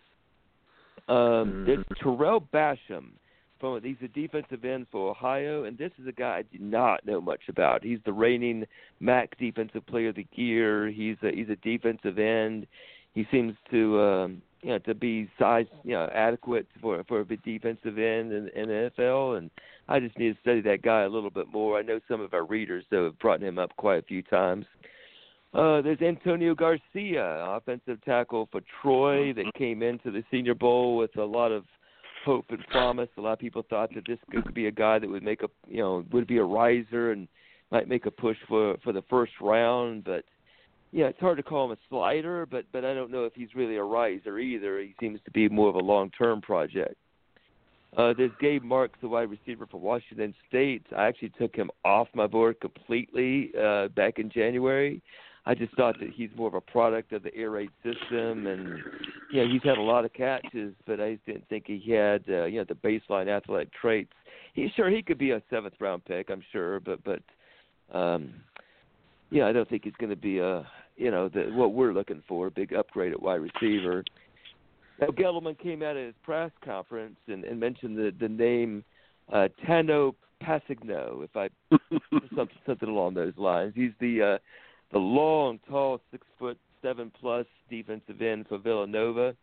There's Terrell Basham. He's a defensive end for Ohio, and this is a guy I do not know much about. He's the reigning MAC Defensive Player of the Year. He's a defensive end. He seems to to be size adequate for a defensive end in the NFL, and I just need to study that guy a little bit more. I know some of our readers have brought him up quite a few times. There's Antonio Garcia, offensive tackle for Troy, that came into the Senior Bowl with a lot of hope and promise. A lot of people thought that this could be a guy that would would be a riser and might make a push for the first round. But it's hard to call him a slider, but I don't know if he's really a riser either. He seems to be more of a long-term project. There's Gabe Marks, the wide receiver for Washington State. I actually took him off my board completely back in January. I just thought that he's more of a product of the air raid system, and he's had a lot of catches, but I just didn't think he had the baseline athletic traits. He could be a 7th round pick, I'm sure, but I don't think he's going to be what we're looking for, a big upgrade at wide receiver. Now, Gettleman came out at his press conference and mentioned the name Tano Passigno, something along those lines. He's the long, tall, 6'7+ defensive end for Villanova.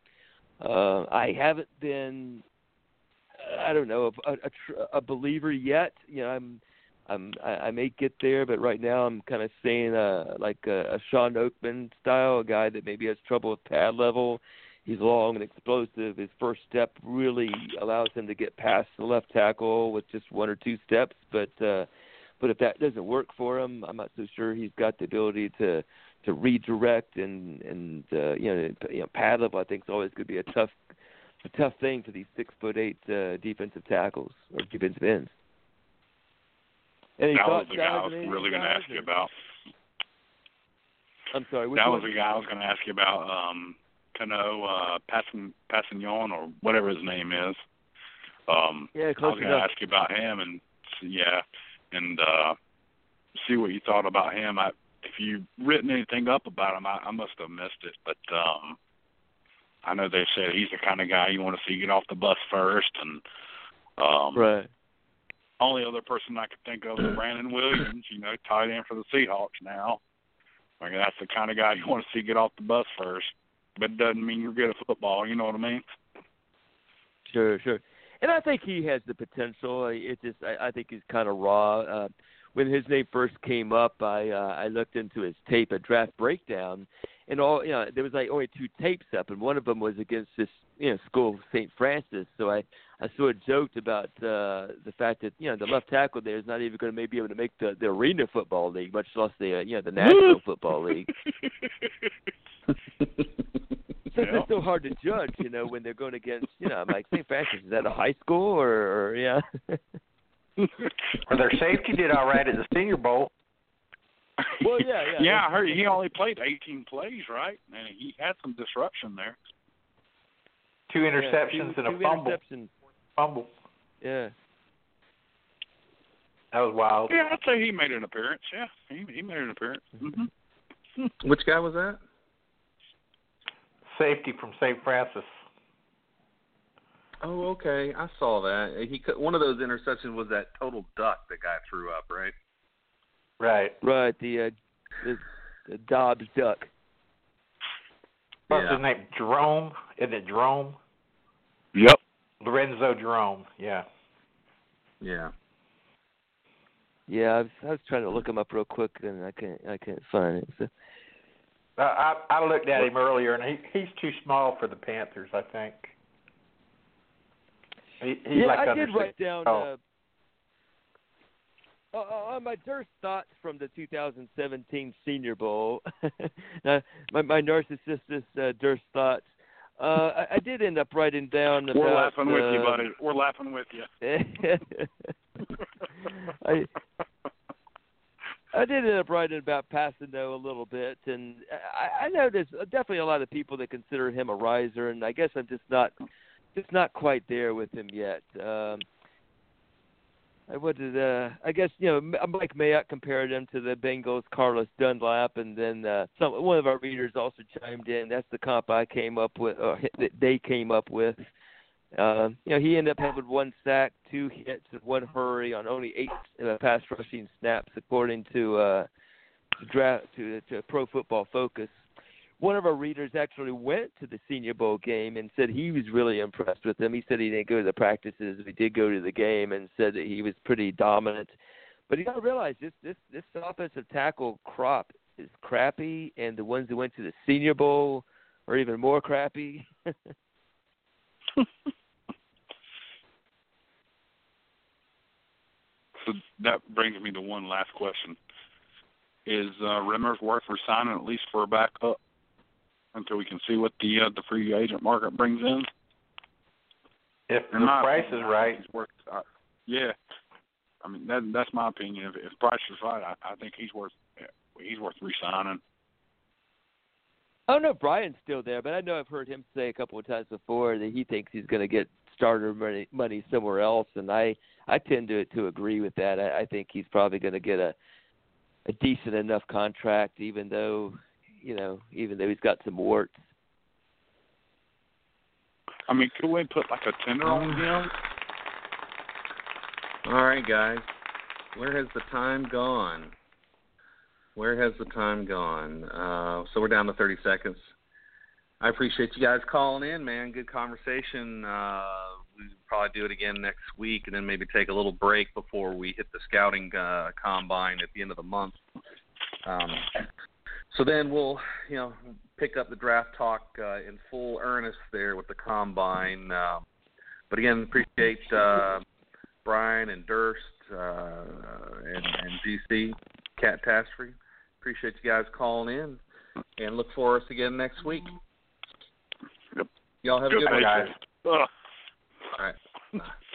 I haven't been, a believer yet. I may get there, but right now I'm kind of saying like a Sean Oakman style, a guy that maybe has trouble with pad level. He's long and explosive. His first step really allows him to get past the left tackle with just 1 or 2 steps, but if that doesn't work for him, I'm not so sure he's got the ability to redirect and pad level. I think is always going to be a tough thing for these 6'8" defensive tackles or defensive ends. That was the guy I was really going to ask you about. I'm sorry. That was the guy I was going to ask you about. Cano Passignon or whatever his name is. I was going to ask you about him and see what you thought about him. If you've written anything up about him, I must have missed it. But I know they said he's the kind of guy you want to see get off the bus first. And right. Only other person I could think of is Brandon Williams, tight end for the Seahawks now. I mean, that's the kind of guy you want to see get off the bus first. But it doesn't mean you're good at football, you know what I mean? Sure. And I think he has the potential. I think he's kind of raw. When his name first came up, I looked into his tape at Draft Breakdown, and there was like only 2 tapes up, and one of them was against this school, St. Francis. So I sort of joked about the fact that the left tackle there is not even going to maybe able to make the Arena Football League, much less the National Football League. So it's so hard to judge, when they're going against, I'm like, St. Francis, is that a high school or yeah? Well, their safety did all right at the Senior Bowl. Well, yeah. Yeah, I heard he only played 18 plays, right? And he had some disruption there. 2 interceptions and a fumble. Yeah. That was wild. Yeah, I'd say he made an appearance. Yeah, he made an appearance. Mm-hmm. Which guy was that? safety from St. Francis. Oh, okay. I saw that. One of those interceptions was that total duck the guy threw up, right? Right. Right. The Dobbs duck. What's his name? Jerome? Isn't it Jerome? Yep. Lorenzo Jerome. Yeah. Yeah. Yeah, I was trying to look him up real quick, and I can't find it. So. I looked at him earlier, and he's too small for the Panthers, I think. He's like I under did write 6. down on my first thoughts from the 2017 Senior Bowl. my narcissistic Durst thoughts. I did end up writing down about. We're laughing with you, buddy. We're laughing with you. I did end up writing about Passano a little bit, and I know there's definitely a lot of people that consider him a riser, and I guess I'm just not quite there with him yet. I guess, Mike Mayock compared him to the Bengals' Carlos Dunlap, and then one of our readers also chimed in. That's the comp I came up with, or that they came up with. He ended up having 1 sack, 2 hits, and 1 hurry on only 8 pass rushing snaps, according to Pro Football Focus. One of our readers actually went to the Senior Bowl game and said he was really impressed with him. He said he didn't go to the practices, but he did go to the game, and said that he was pretty dominant. But you got to realize this offensive tackle crop is crappy, and the ones that went to the Senior Bowl are even more crappy. So that brings me to one last question. Is Rimmers worth resigning at least for a backup until we can see what the free agent market brings in? If the price is right. Yeah. I mean, that's my opinion. If price is right, I think he's worth resigning. I don't know if Brian's still there, but I know I've heard him say a couple of times before that he thinks he's going to get starter money somewhere else, and I tend to agree with that. I think he's probably going to get a decent enough contract, even though he's got some warts. I mean, could we put like a tender on him? All right, guys. Where has the time gone? So we're down to 30 seconds. I appreciate you guys calling in, man. Good conversation. We'll probably do it again next week, and then maybe take a little break before we hit the scouting combine at the end of the month. So then we'll, pick up the draft talk in full earnest there with the combine. But again, appreciate Brian and Durst and GC, Cat Tassery. Appreciate you guys calling in, and look for us again next week. Yep. Y'all have a good one, guys. All right. Bye.